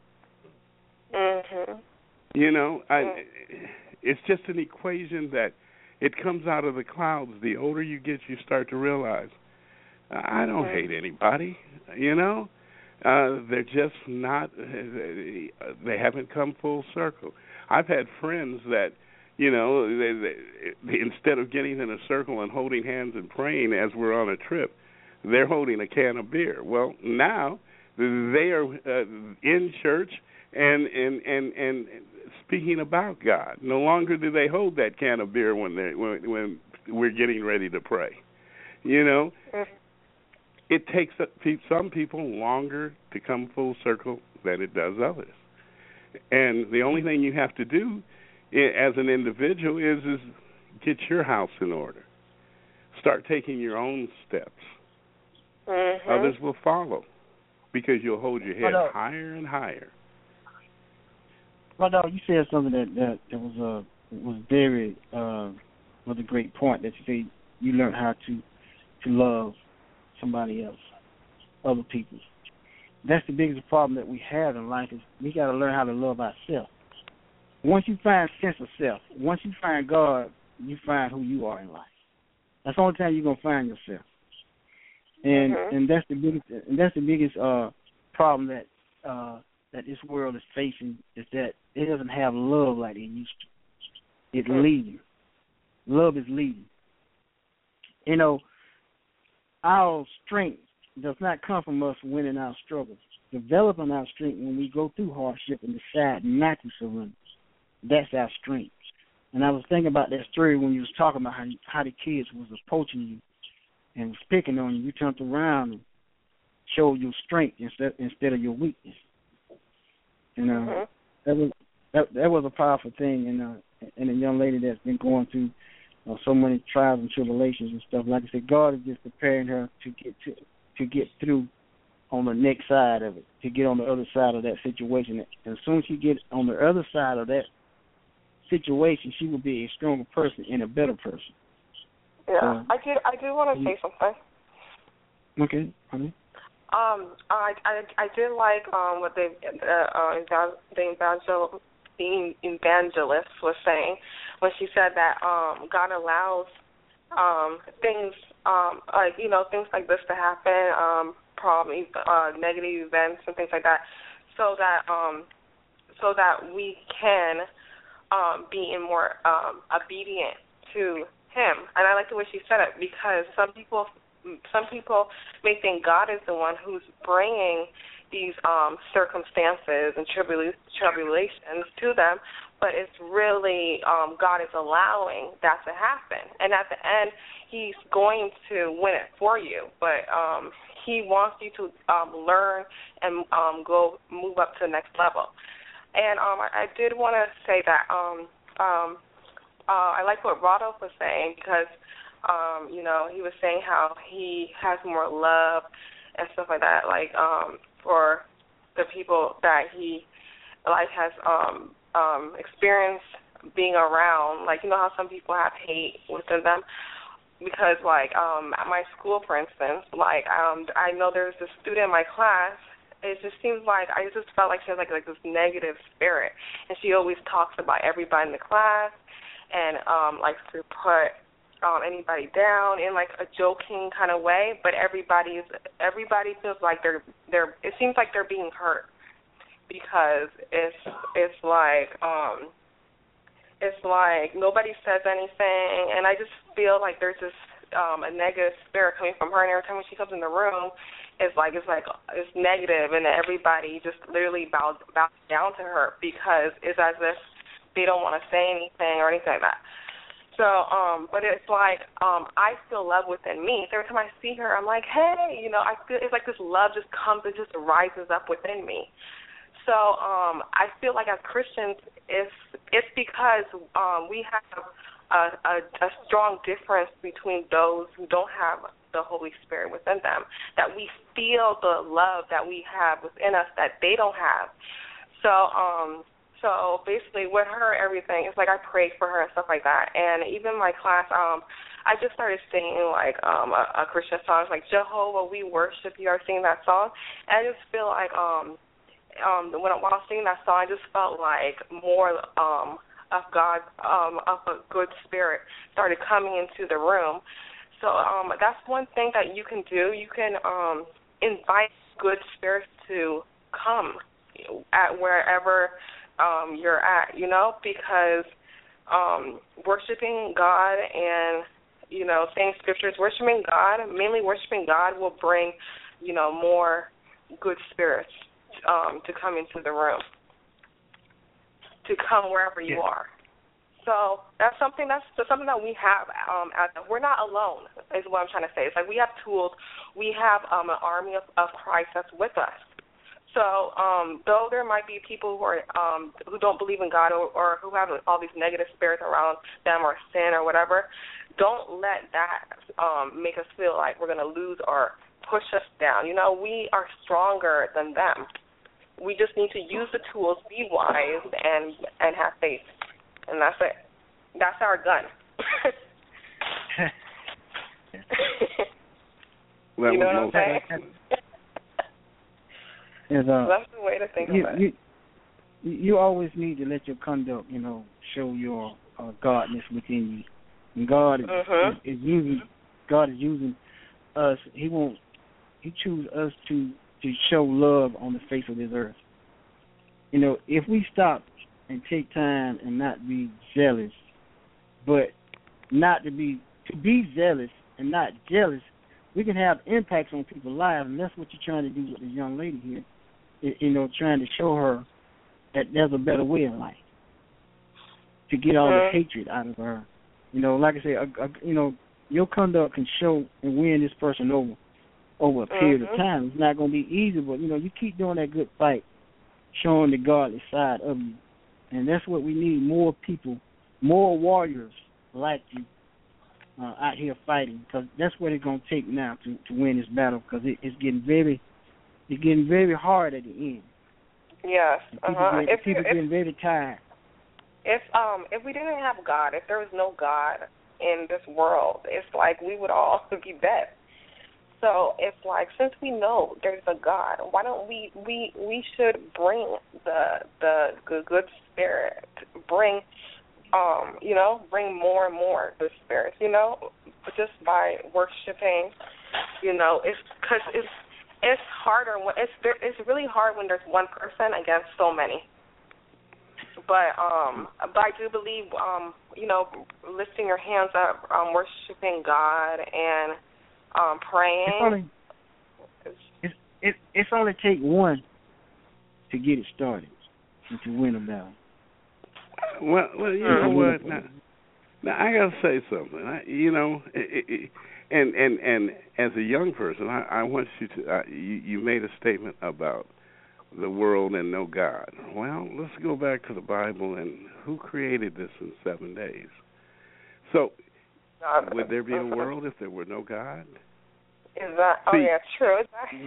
You know, it's just an equation that it comes out of the clouds. The older you get, you start to realize, I don't hate anybody, you know. They're just not, they haven't come full circle. I've had friends that, you know, they instead of getting in a circle and holding hands and praying as we're on a trip, they're holding a can of beer. Well, now they are in church and speaking about God. No longer do they hold that can of beer when we're getting ready to pray. You know, it takes some people longer to come full circle than it does others. And the only thing you have to do as an individual is get your house in order. Start taking your own steps. Others will follow because you'll hold your head higher and higher. Well, no, you said something that was very was a great point, that you say you learn how to love somebody else, other people. That's the biggest problem that we have in life, is we got to learn how to love ourselves. Once you find sense of self, once you find God, you find who you are in life. That's the only time you're gonna find yourself. And that's the biggest problem that this world is facing, is that it doesn't have love like it used to. It's leading. Love is leading. You know, our strength does not come from us winning our struggles. Developing our strength when we go through hardship and decide not to surrender. That's our strength. And I was thinking about that story when you was talking about how the kids was approaching you and was picking on you. You turned around and showed your strength instead of your weakness. And that was a powerful thing. And a young lady that's been going through so many trials and tribulations and stuff. Like I said, God is just preparing her to get through on the next side of it, to get on the other side of that situation. And as soon as she gets on the other side of that situation, she will be a stronger person and a better person. Yeah, I do want to say something. Okay, honey. I did like what the evangelist was saying when she said that God allows things things like this to happen, negative events and things like that, so that we can be more obedient to Him. And I like the way she said it, because some people may think God is the one who's bringing these circumstances and tribulations to them, but it's really God is allowing that to happen. And at the end, He's going to win it for you, but He wants you to learn and move up to the next level. And I did want to say that I like what Rodolph was saying, because he was saying how he has more love and stuff like that, like for the people that he has experienced being around. Like, how some people have hate within them, because at my school, for instance, I know there's this student in my class. It just seems like I just felt like she has like this negative spirit, and she always talks about everybody in the class and likes to put anybody down in like a joking kind of way, but everybody feels like they're it seems like they're being hurt, because it's like nobody says anything, and I just feel like there's this a negative spirit coming from her, and every time when she comes in the room, it's negative, and everybody just literally bows down to her, because it's as if they don't want to say anything or anything like that. So, but it's like I feel love within me. So every time I see her, I'm like, hey, I feel it's like this love just comes and just rises up within me. So I feel like as Christians, it's because we have a strong difference between those who don't have the Holy Spirit within them, that we feel the love that we have within us that they don't have. So basically with her, everything, it's like I prayed for her and stuff like that. And even my class, I just started singing like a Christian song, like Jehovah, we worship you. I was singing that song, and I just feel like while I was singing that song, I just felt like more of God, of a good spirit started coming into the room. So that's one thing that you can do. You can invite good spirits to come at wherever you're at, because worshiping God and, saying scriptures, mainly worshiping God will bring, more good spirits to come into the room, to come wherever you are. So that's something that we have. We're not alone, is what I'm trying to say. It's like we have tools. We have an army of Christ that's with us. So though there might be people who don't believe in God or who have all these negative spirits around them or sin or whatever, don't let that make us feel like we're going to lose or push us down. We are stronger than them. We just need to use the tools, be wise, and have faith. And that's it. That's our gun. You know what I'm saying? That's the way to think of it. You always need to let your conduct, show your godness within you. And God is using us. He chooses us to show love on the face of this earth. If we stop and take time and not be zealous, but not to be zealous and not jealous, we can have impacts on people's lives, and that's what you're trying to do with this young lady here. Trying to show her that there's a better way in life, to get all the hatred out of her. Like I say, your conduct can show and win this person over a period of time. It's not going to be easy, but you keep doing that good fight, showing the godly side of you, and that's what we need: more people, more warriors like you out here fighting, because that's what it's going to take now to win this battle, because it's getting very hard at the end. Yes. People getting very tired. If we didn't have God, if there was no God in this world, it's like we would all be dead. So it's like, since we know there's a God, why don't we should bring the good spirit, bring more and more good spirits, just by worshiping, it's harder when it's really hard when there's one person against so many. But I do believe lifting your hands up, worshiping God and praying. It's only take one to get it started and to win a battle. Well, you know what? Now I gotta say something. And as a young person, I want you to. You made a statement about the world and no God. Well, let's go back to the Bible and who created this in 7 days. So, would there be a world if there were no God? Is that? Oh, yeah, true.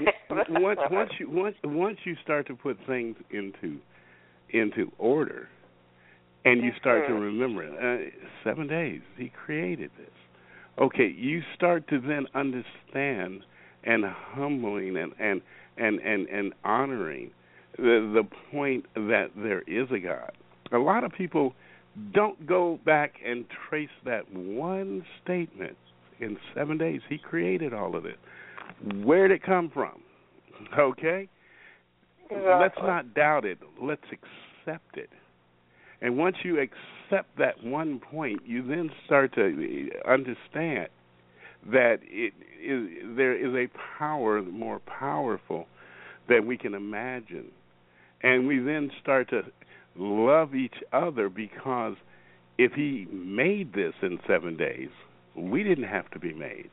Once you start to put things into order, and you start to remember it, 7 days He created this. Okay, you start to then understand and humbling and honoring the point that there is a God. A lot of people don't go back and trace that one statement. In 7 days, He created all of it. Where did it come from? Okay? Exactly. Let's not doubt it. Let's accept it. And once you accept that one point, you then start to understand that there is a power more powerful than we can imagine. And we then start to love each other, because if He made this in 7 days, we didn't have to be made.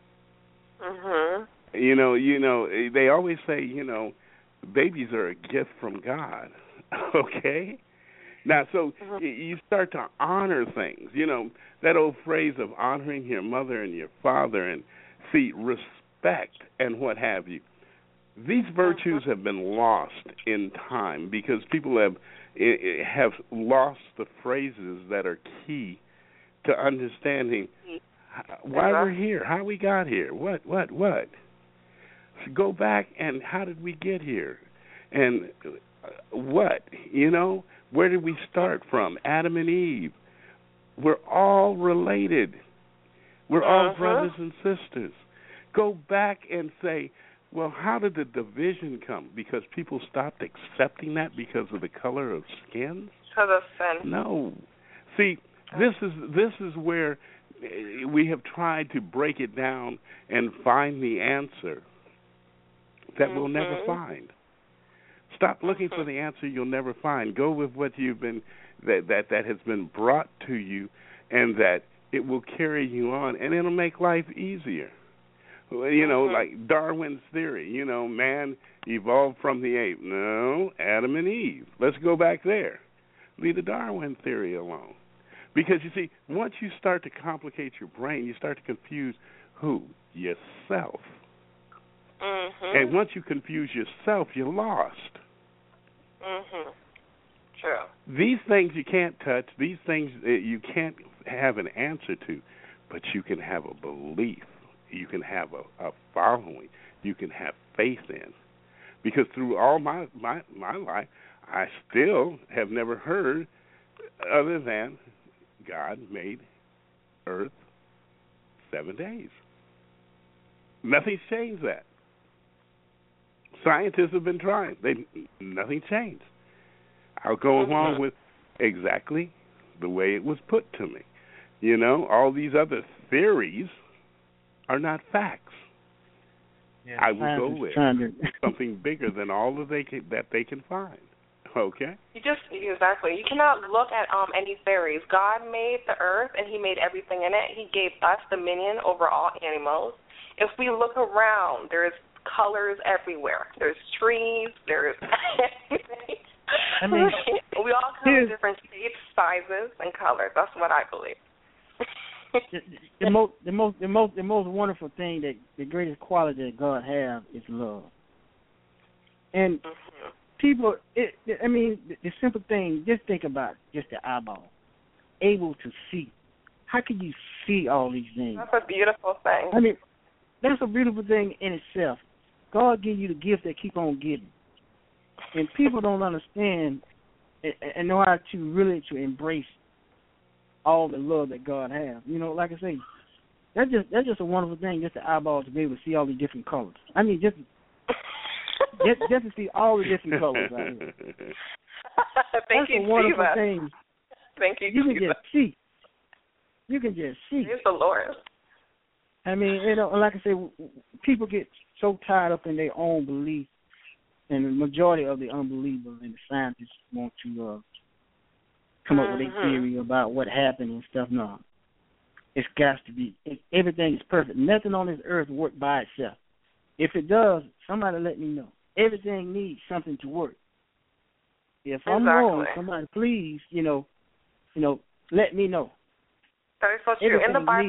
They always say, babies are a gift from God. Okay? Now, so you start to honor things. That old phrase of honoring your mother and your father, and see, respect and what have you. These virtues have been lost in time because people have lost the phrases that are key to understanding why we're here, how we got here, what. So go back and how did we get here, and what, where did we start from? Adam and Eve. We're all related. We're all brothers and sisters. Go back and say, well, how did the division come? Because people stopped accepting that because of the color of skins? Because of sin. No. See, this is where we have tried to break it down and find the answer that we'll never find. Stop looking for the answer you'll never find. Go with what you've been that has been brought to you, and that it will carry you on, and it'll make life easier. Like Darwin's theory, man evolved from the ape. No, Adam and Eve. Let's go back there. Leave the Darwin theory alone. Because, you see, once you start to complicate your brain, you start to confuse who? Yourself. And once you confuse yourself, you're lost. True. These things you can't touch. These things you can't have an answer to, but you can have a belief. You can have a following. You can have faith in. Because through all my life, I still have never heard other than God made earth 7 days. Nothing's changed that. Scientists have been trying. Nothing changed. I'll go along with exactly the way it was put to me. All these other theories are not facts. I will go with something bigger than all that they can find. Okay. Exactly. You cannot look at any fairies. God made the earth and He made everything in it. He gave us dominion over all animals. If we look around, there's colors everywhere. There's trees. There's everything. I mean, we all come in different shapes, sizes, and colors. That's what I believe. the most wonderful thing, that the greatest quality that God has is love. And people, the simple thing, just think about it, just the eyeball, able to see. How can you see all these things? That's a beautiful thing. I mean, that's a beautiful thing in itself. God gives you the gift that keep on giving. And people don't understand and know how to embrace all the love that God has. You know, like I say, that's just a wonderful thing, just the eyeballs to be able to see all the different colors. I mean, just to see all the different colors out here. Thank you, a wonderful Jesus. thing. Thank you, You can Jesus. just see. You can just see. Praise the Lord. I mean, like I say, people get so tied up in their own belief, and the majority of the unbelievers and the scientists want to come up with a theory about what happened and stuff. No. It's got to be. Everything is perfect. Nothing on this earth works by itself. If it does, somebody let me know. Everything needs something to work. If I'm wrong, somebody please, let me know. That is so true.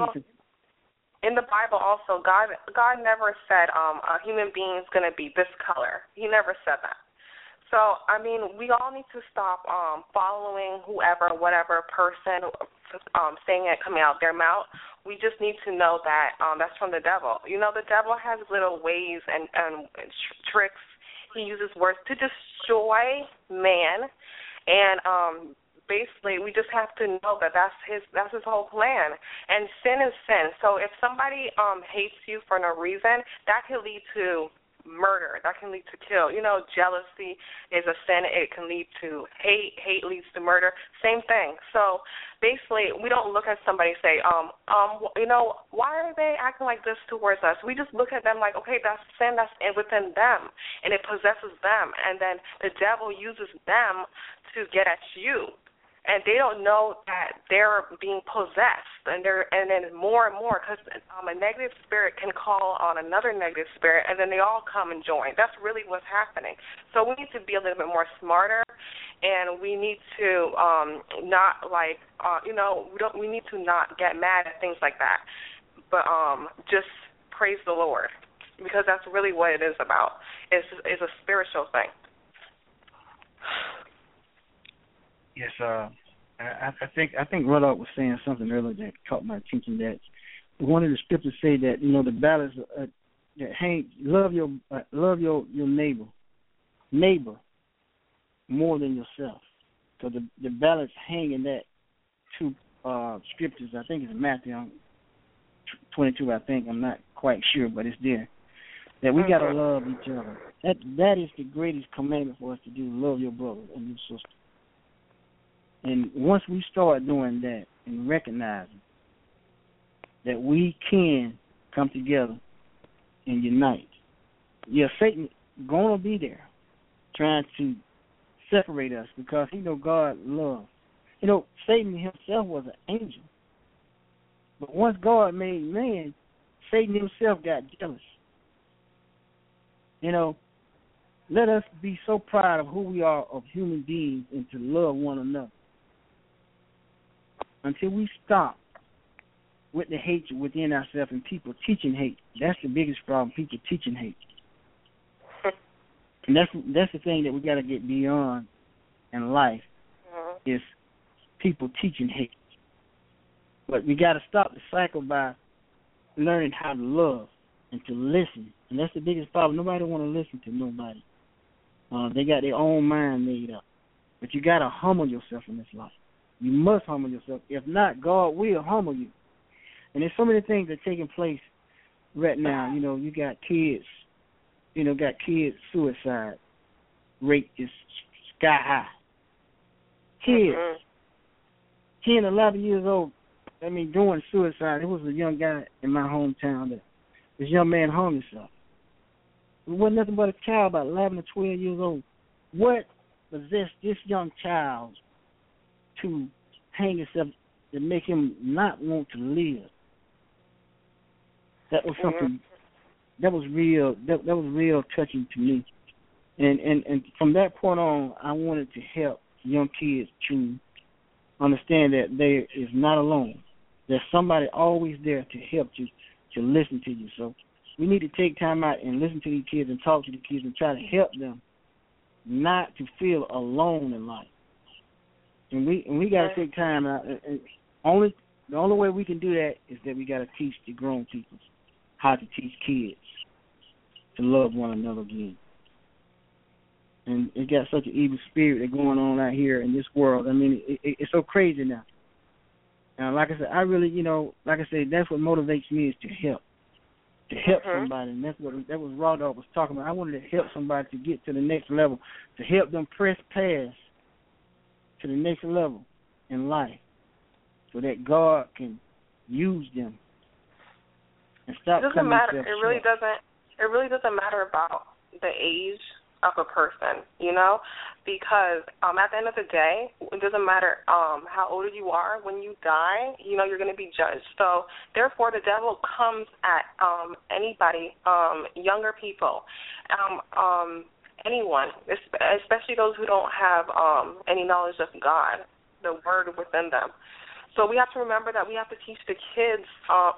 In the Bible also, God never said a human being is going to be this color. He never said that. So, I mean, we all need to stop following whatever person saying it coming out their mouth. We just need to know that that's from the devil. You know, the devil has little ways and tricks. He uses words to destroy man, and basically we just have to know that that's his whole plan. And sin is sin. So if somebody hates you for no reason, that can lead to murder. That can lead to kill. You know, jealousy is a sin. It can lead to hate. Hate leads to murder. Same thing. So basically, we don't look at somebody and say, why are they acting like this towards us? We just look at them like, okay, that's sin. That's within them, and it possesses them. And then the devil uses them to get at you. And they don't know that they're being possessed, and then more and more, because a negative spirit can call on another negative spirit, and then they all come and join. That's really what's happening. So we need to be a little bit more smarter, and we need to we need to not get mad at things like that, but just praise the Lord, because that's really what it is about. It's a spiritual thing. Yes, I think Rudolph was saying something earlier that caught my attention. That one of the scriptures say that the balance that love your neighbor more than yourself. So the balance hang in that two scriptures. I think it's Matthew 22. I think, I'm not quite sure, but it's there. That we gotta love each other. That is the greatest commandment for us to do. Love your brother and your sister. And once we start doing that and recognizing that we can come together and unite, Satan gonna be there trying to separate us, because he know God loves. Satan himself was an angel, but once God made man, Satan himself got jealous. Let us be so proud of who we are, of human beings, and to love one another. Until we stop with the hatred within ourselves and people teaching hate. That's the biggest problem, people teaching hate. And that's the thing that we got to get beyond in life, is people teaching hate. But we got to stop the cycle by learning how to love and to listen. And that's the biggest problem. Nobody want to listen to nobody. They got their own mind made up. But you got to humble yourself in this life. You must humble yourself. If not, God will humble you. And there's so many things that are taking place right now. You got kids. Suicide rate is sky high. Kids, 10, 11 years old, doing suicide. There was a young guy in my hometown this young man hung himself. wasn't nothing but a child, about 11 or 12 years old. What possessed this young child to hang himself to make him not want to live? That was something that was real. That was real touching to me. And from that point on, I wanted to help young kids to understand that they is not alone. There's somebody always there to help you, to listen to you. So we need to take time out and listen to these kids and talk to the kids and try to help them not to feel alone in life. And we got to take time out. And the only way we can do that is that we got to teach the grown people how to teach kids to love one another again. And it got such an evil spirit that's going on out here in this world. I mean, it's so crazy now. And like I said, I really, like I said, that's what motivates me is to help somebody. And that was Raw Dog was talking about. I wanted to help somebody to get to the next level, to help them press past to the next level in life, so that God can use them and stop. It doesn't matter. It really doesn't matter about the age of a person, because at the end of the day, it doesn't matter how old you are. When you die, you're going to be judged. So therefore, the devil comes at anybody, younger people, anyone, especially those who don't have any knowledge of God, the word within them. So we have to remember that we have to teach the kids.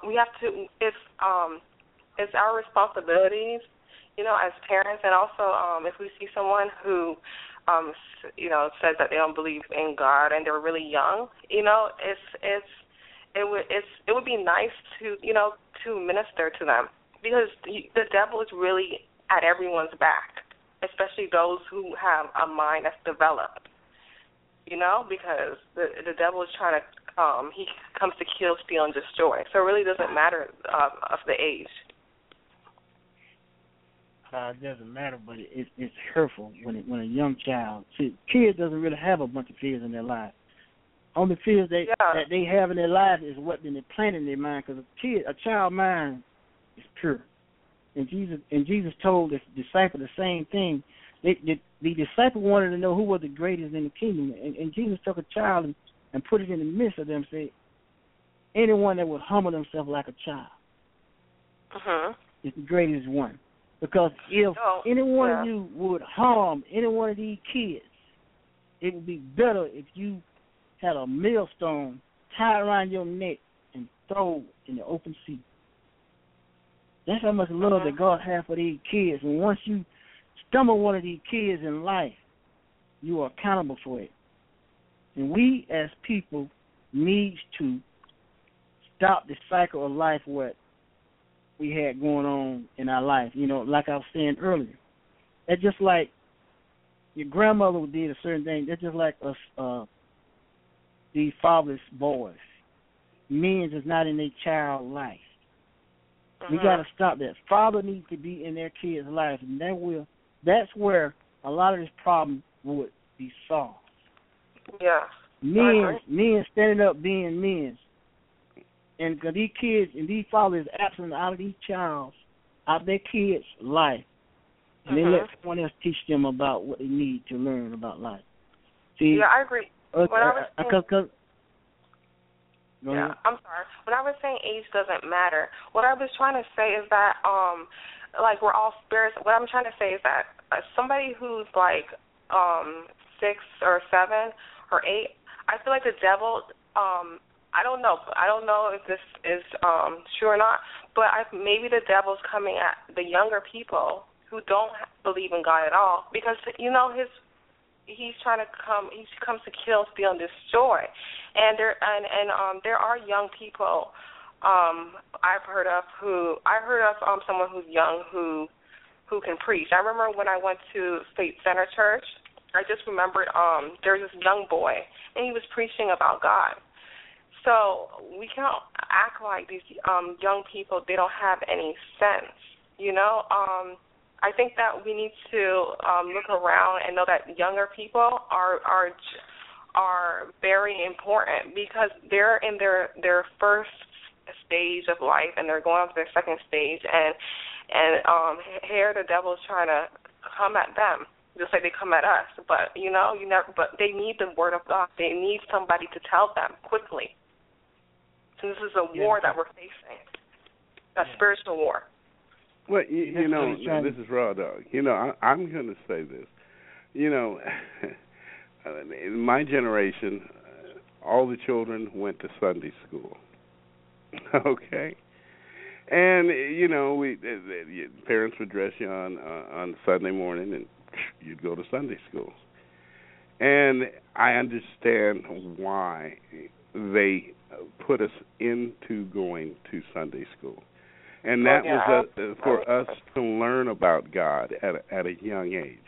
It's our responsibilities, as parents, and also if we see someone who, says that they don't believe in God and they're really young, it would be nice to minister to them, because the devil is really at everyone's back, especially those who have a mind that's developed, because the devil is trying to, he comes to kill, steal, and destroy. So it really doesn't matter of the age. It doesn't matter, but it's hurtful when a young child. See, kids doesn't really have a bunch of fears in their life. Only fears that they have in their life is what they plant in their mind. Because a child mind is pure, and Jesus told the disciple the same thing. The disciple wanted to know who was the greatest in the kingdom, and Jesus took a child and put it in the midst of them. And said, anyone that would humble themselves like a child is the greatest one. Because if any one of you would harm any one of these kids, it would be better if you had a millstone tied around your neck and throw in the open sea. That's how much love that God has for these kids. And once you stumble one of these kids in life, you are accountable for it. And we as people need to stop the cycle of life what we had going on in our life. Like I was saying earlier. That's just like your grandmother did a certain thing. That's just like us, these fatherless boys. Men is not in their child life. We got to stop that. Father needs to be in their kids' life, and that's where a lot of this problem would be solved. Yeah. Men standing up being men. And because these kids and these fathers absent out of these out of their kids' life, and they let someone else teach them about what they need to learn about life. See, I agree. I'm sorry. When I was saying age doesn't matter, what I was trying to say is that, we're all spirits. What I'm trying to say is that somebody who's 6 or 7 or 8, I feel like the devil. I don't know if this is true or not, but maybe the devil's coming at the younger people who don't believe in God at all, because he's trying to come. He comes to kill, steal, and destroy. And there are young people I heard of someone who's young who can preach. I remember when I went to State Center Church, I just remembered there was this young boy, and he was preaching about God. So we can't act like these young people, they don't have any sense, I think that we need to look around and know that younger people are very important, because they're in their first stage of life and they're going on to their second stage, and And here the devil's trying to come at them, just like they come at us. But but they need the word of God. They need somebody to tell them quickly. So this is a war that we're facing, a spiritual war. Well, this is Raw Dog. I'm going to say this. In my generation, all the children went to Sunday school. Okay? And, parents would dress you on Sunday morning, and you'd go to Sunday school. And I understand why they put us into going to Sunday school. And that was for us to learn about God at a young age.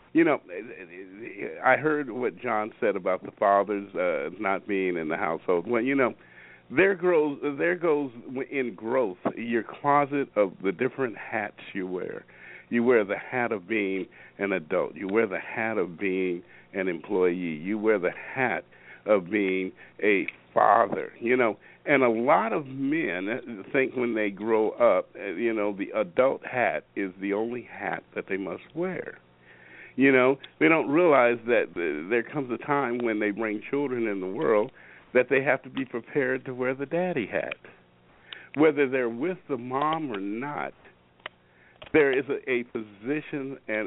I heard what John said about the fathers not being in the household. Well, there goes in growth your closet of the different hats you wear. You wear the hat of being an adult. You wear the hat of being an employee. You wear the hat of being a father, And a lot of men think when they grow up, the adult hat is the only hat that they must wear. They don't realize that there comes a time when they bring children in the world that they have to be prepared to wear the daddy hat. Whether they're with the mom or not, there is a position and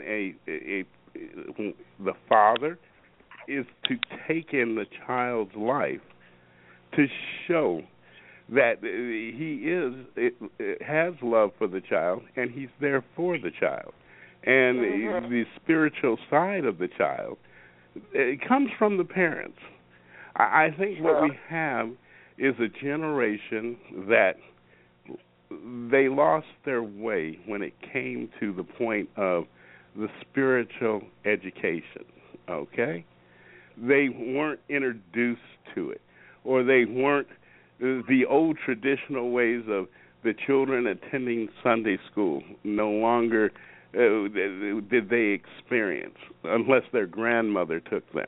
the father is to take in the child's life to show that he has love for the child and he's there for the child. And the spiritual side of the child, it comes from the parents. I think what we have is a generation that they lost their way when it came to the point of the spiritual education, okay? They weren't introduced to it, or they weren't the old traditional ways of the children attending Sunday school no longer did they experience, unless their grandmother took them.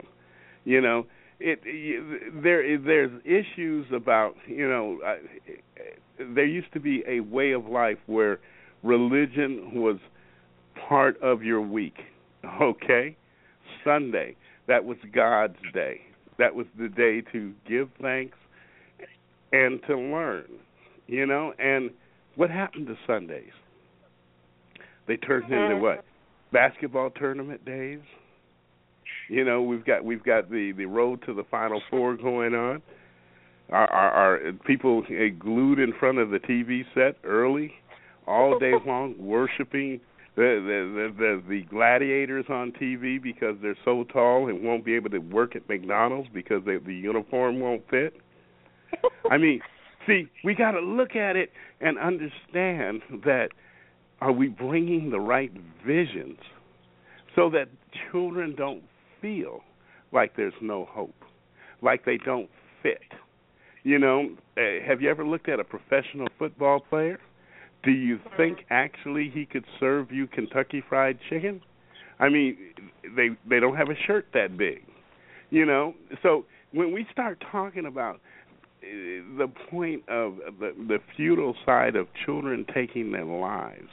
There's issues about, there used to be a way of life where religion was part of your week, okay? Sunday, that was God's day. That was the day to give thanks and to learn, And what happened to Sundays? They turned into what? Basketball tournament days. We've got the road to the Final Four going on. Our people glued in front of the TV set early, all day long, worshiping the gladiators on TV because they're so tall and won't be able to work at McDonald's because the uniform won't fit. I mean, see, we got to look at it and understand that. Are we bringing the right visions so that children don't feel like there's no hope, like they don't fit? Have you ever looked at a professional football player? Do you think actually he could serve you Kentucky Fried Chicken? I mean, they don't have a shirt that big, So when we start talking about the point of the futile side of children taking their lives,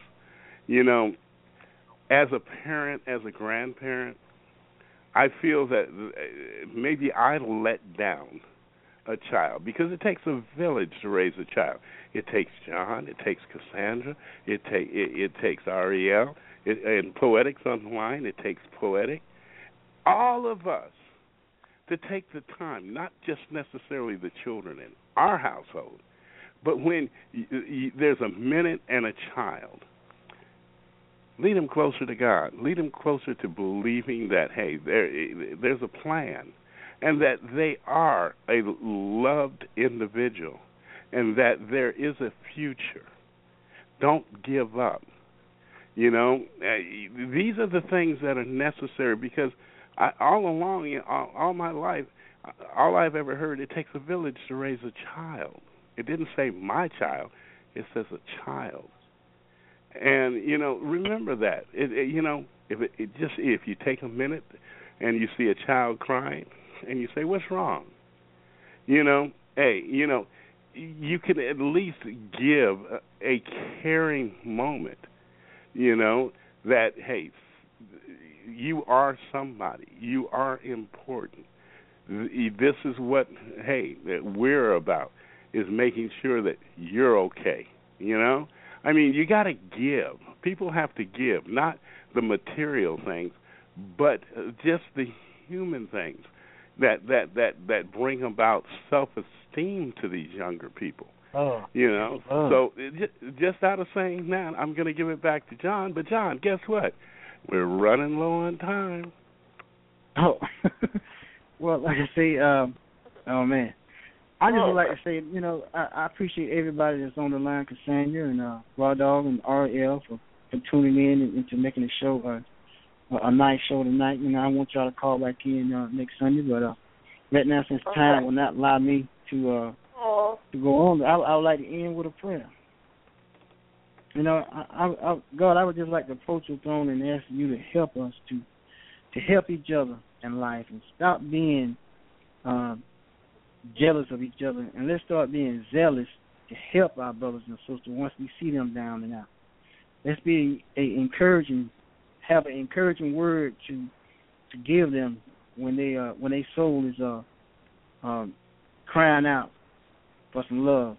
as a parent, as a grandparent, I feel that maybe I let down a child because it takes a village to raise a child. It takes John, it takes Cassandra, it takes Ariel, and Poetics on the line, it takes Poetic. All of us to take the time, not just necessarily the children in our household, but when there's a minute and a child, lead them closer to God. Lead them closer to believing that, hey, there's a plan and that they are a loved individual and that there is a future. Don't give up. These are the things that are necessary because all along, all my life, all I've ever heard, it takes a village to raise a child. It didn't say my child. It says a child. And, remember that. If you take a minute and you see a child crying and you say, what's wrong? You can at least give a caring moment you know, that, hey, you are somebody. You are important. This is what, hey, that we're about, is making sure that you're okay, you know? I mean, you got to give. People have to give, not the material things, but just the human things that bring about self-esteem to these younger people. You know? So just out of saying that, I'm going to give it back to John. But, John, guess what? We're running low on time. Oh, well, like I say, oh, man. I just would like to say, you know, I appreciate everybody that's on the line, Cassandra and Raw Dog and RL for tuning in and to making the show a nice show tonight. You know, I want y'all to call back in next Sunday, but right now, since time will not allow me to go on, I would like to end with a prayer. You know, God, I would just like to approach your throne and ask you to help us to help each other in life and stop being jealous of each other, and let's start being zealous to help our brothers and sisters once we see them down and out. Let's be have an encouraging word to give them when their soul is crying out for some love.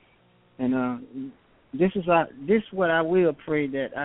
And this is what I will pray that I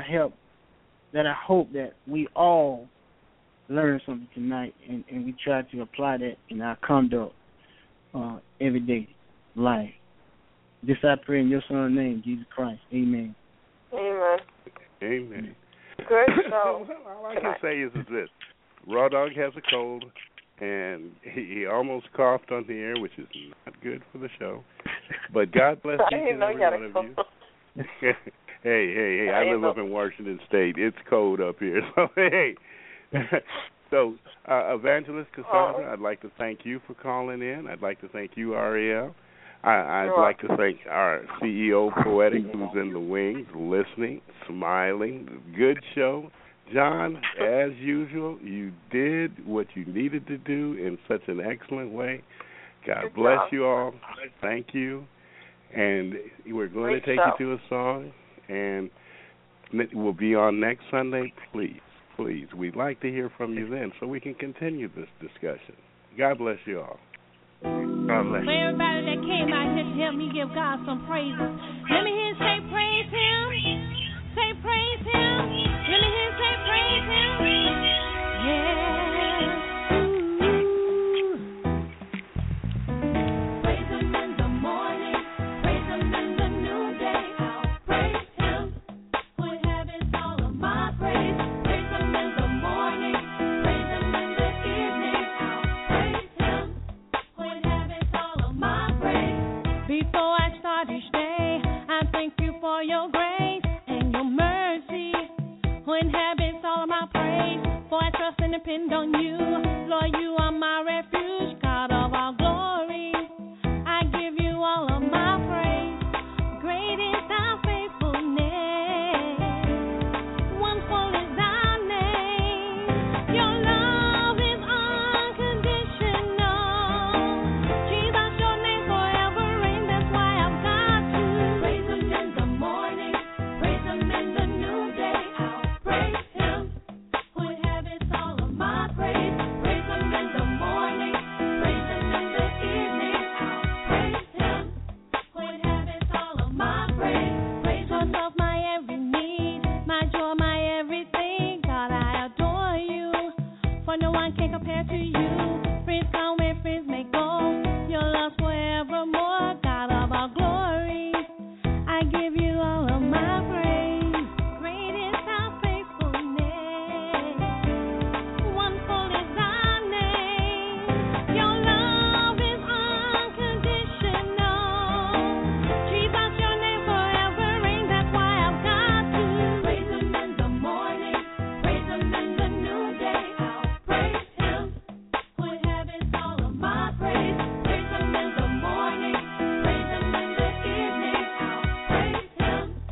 hope that we all learn something tonight and we try to apply that in our conduct. Everyday life. This I pray in your son's name, Jesus Christ. Amen. Amen. Amen. Good show. All I can say is this. Raw Dog has a cold, and he almost coughed on the air, which is not good for the show. But God bless each and every one of you. Hey, I live up in Washington State. It's cold up here. So, hey. So, Evangelist Cassandra, I'd like to thank you for calling in. I'd like to thank you, Ariel. I'd like to thank our CEO, Poetic, who's in the wings, listening, smiling. Good show. John, as usual, you did what you needed to do in such an excellent way. God bless you all. Thank you. And we're going to take you to a song, and we'll be on next Sunday, please. Please, we'd like to hear from you then so we can continue this discussion. God bless you all. God bless you. For everybody that came out here to help me give God some praises, let me hear you say praise Him. Say praise Him. Let me hear you say praise Him. Yeah. Praise Him in the morning. Praise Him in the noonday. I'll praise Him. Would have it all of my praise. Your grace and your mercy, when habits all of my praise, for I trust and depend on you, Lord, you are my refuge, God of all glory, I give you all of my praise, great is thy faithfulness, wonderful is thy name, your love is unconditional, Jesus, your name forever reigns, that's why I've got to praise Him in the morning, praise Him in the noonday, I'll praise Him, would have it all of my praise, praise Him in the morning, praise Him in the evening, I'll praise Him, would have it all of my praise, praise Him of my every need, my joy, my everything, God, I adore you, for no one can compare to you, friends come where friends may go, your love's forevermore, God of all glory, I give you all of my praise. Great is thy faithfulness. Wonderful is thy name. Your love is unconditional. Jesus, your name forever reigns. That's why I've got to praise Him in the morning, praise Him in the noonday. I'll praise Him. Would have it all of my praise. Praise Him in the morning, praise Him in the evening. I'll praise Him.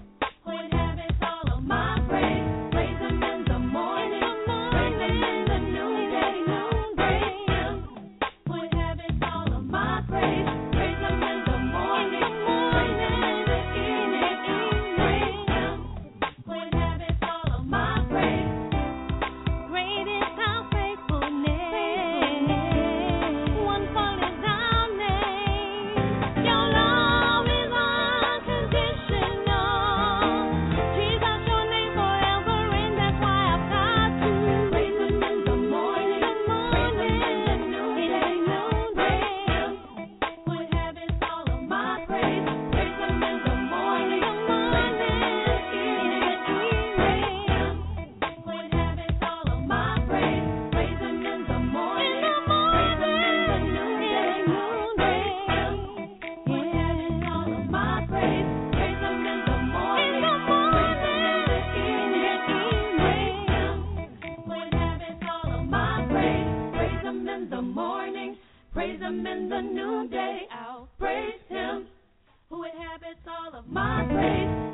morning, praise him in the noonday. I'll praise him who inhabits all of my praise.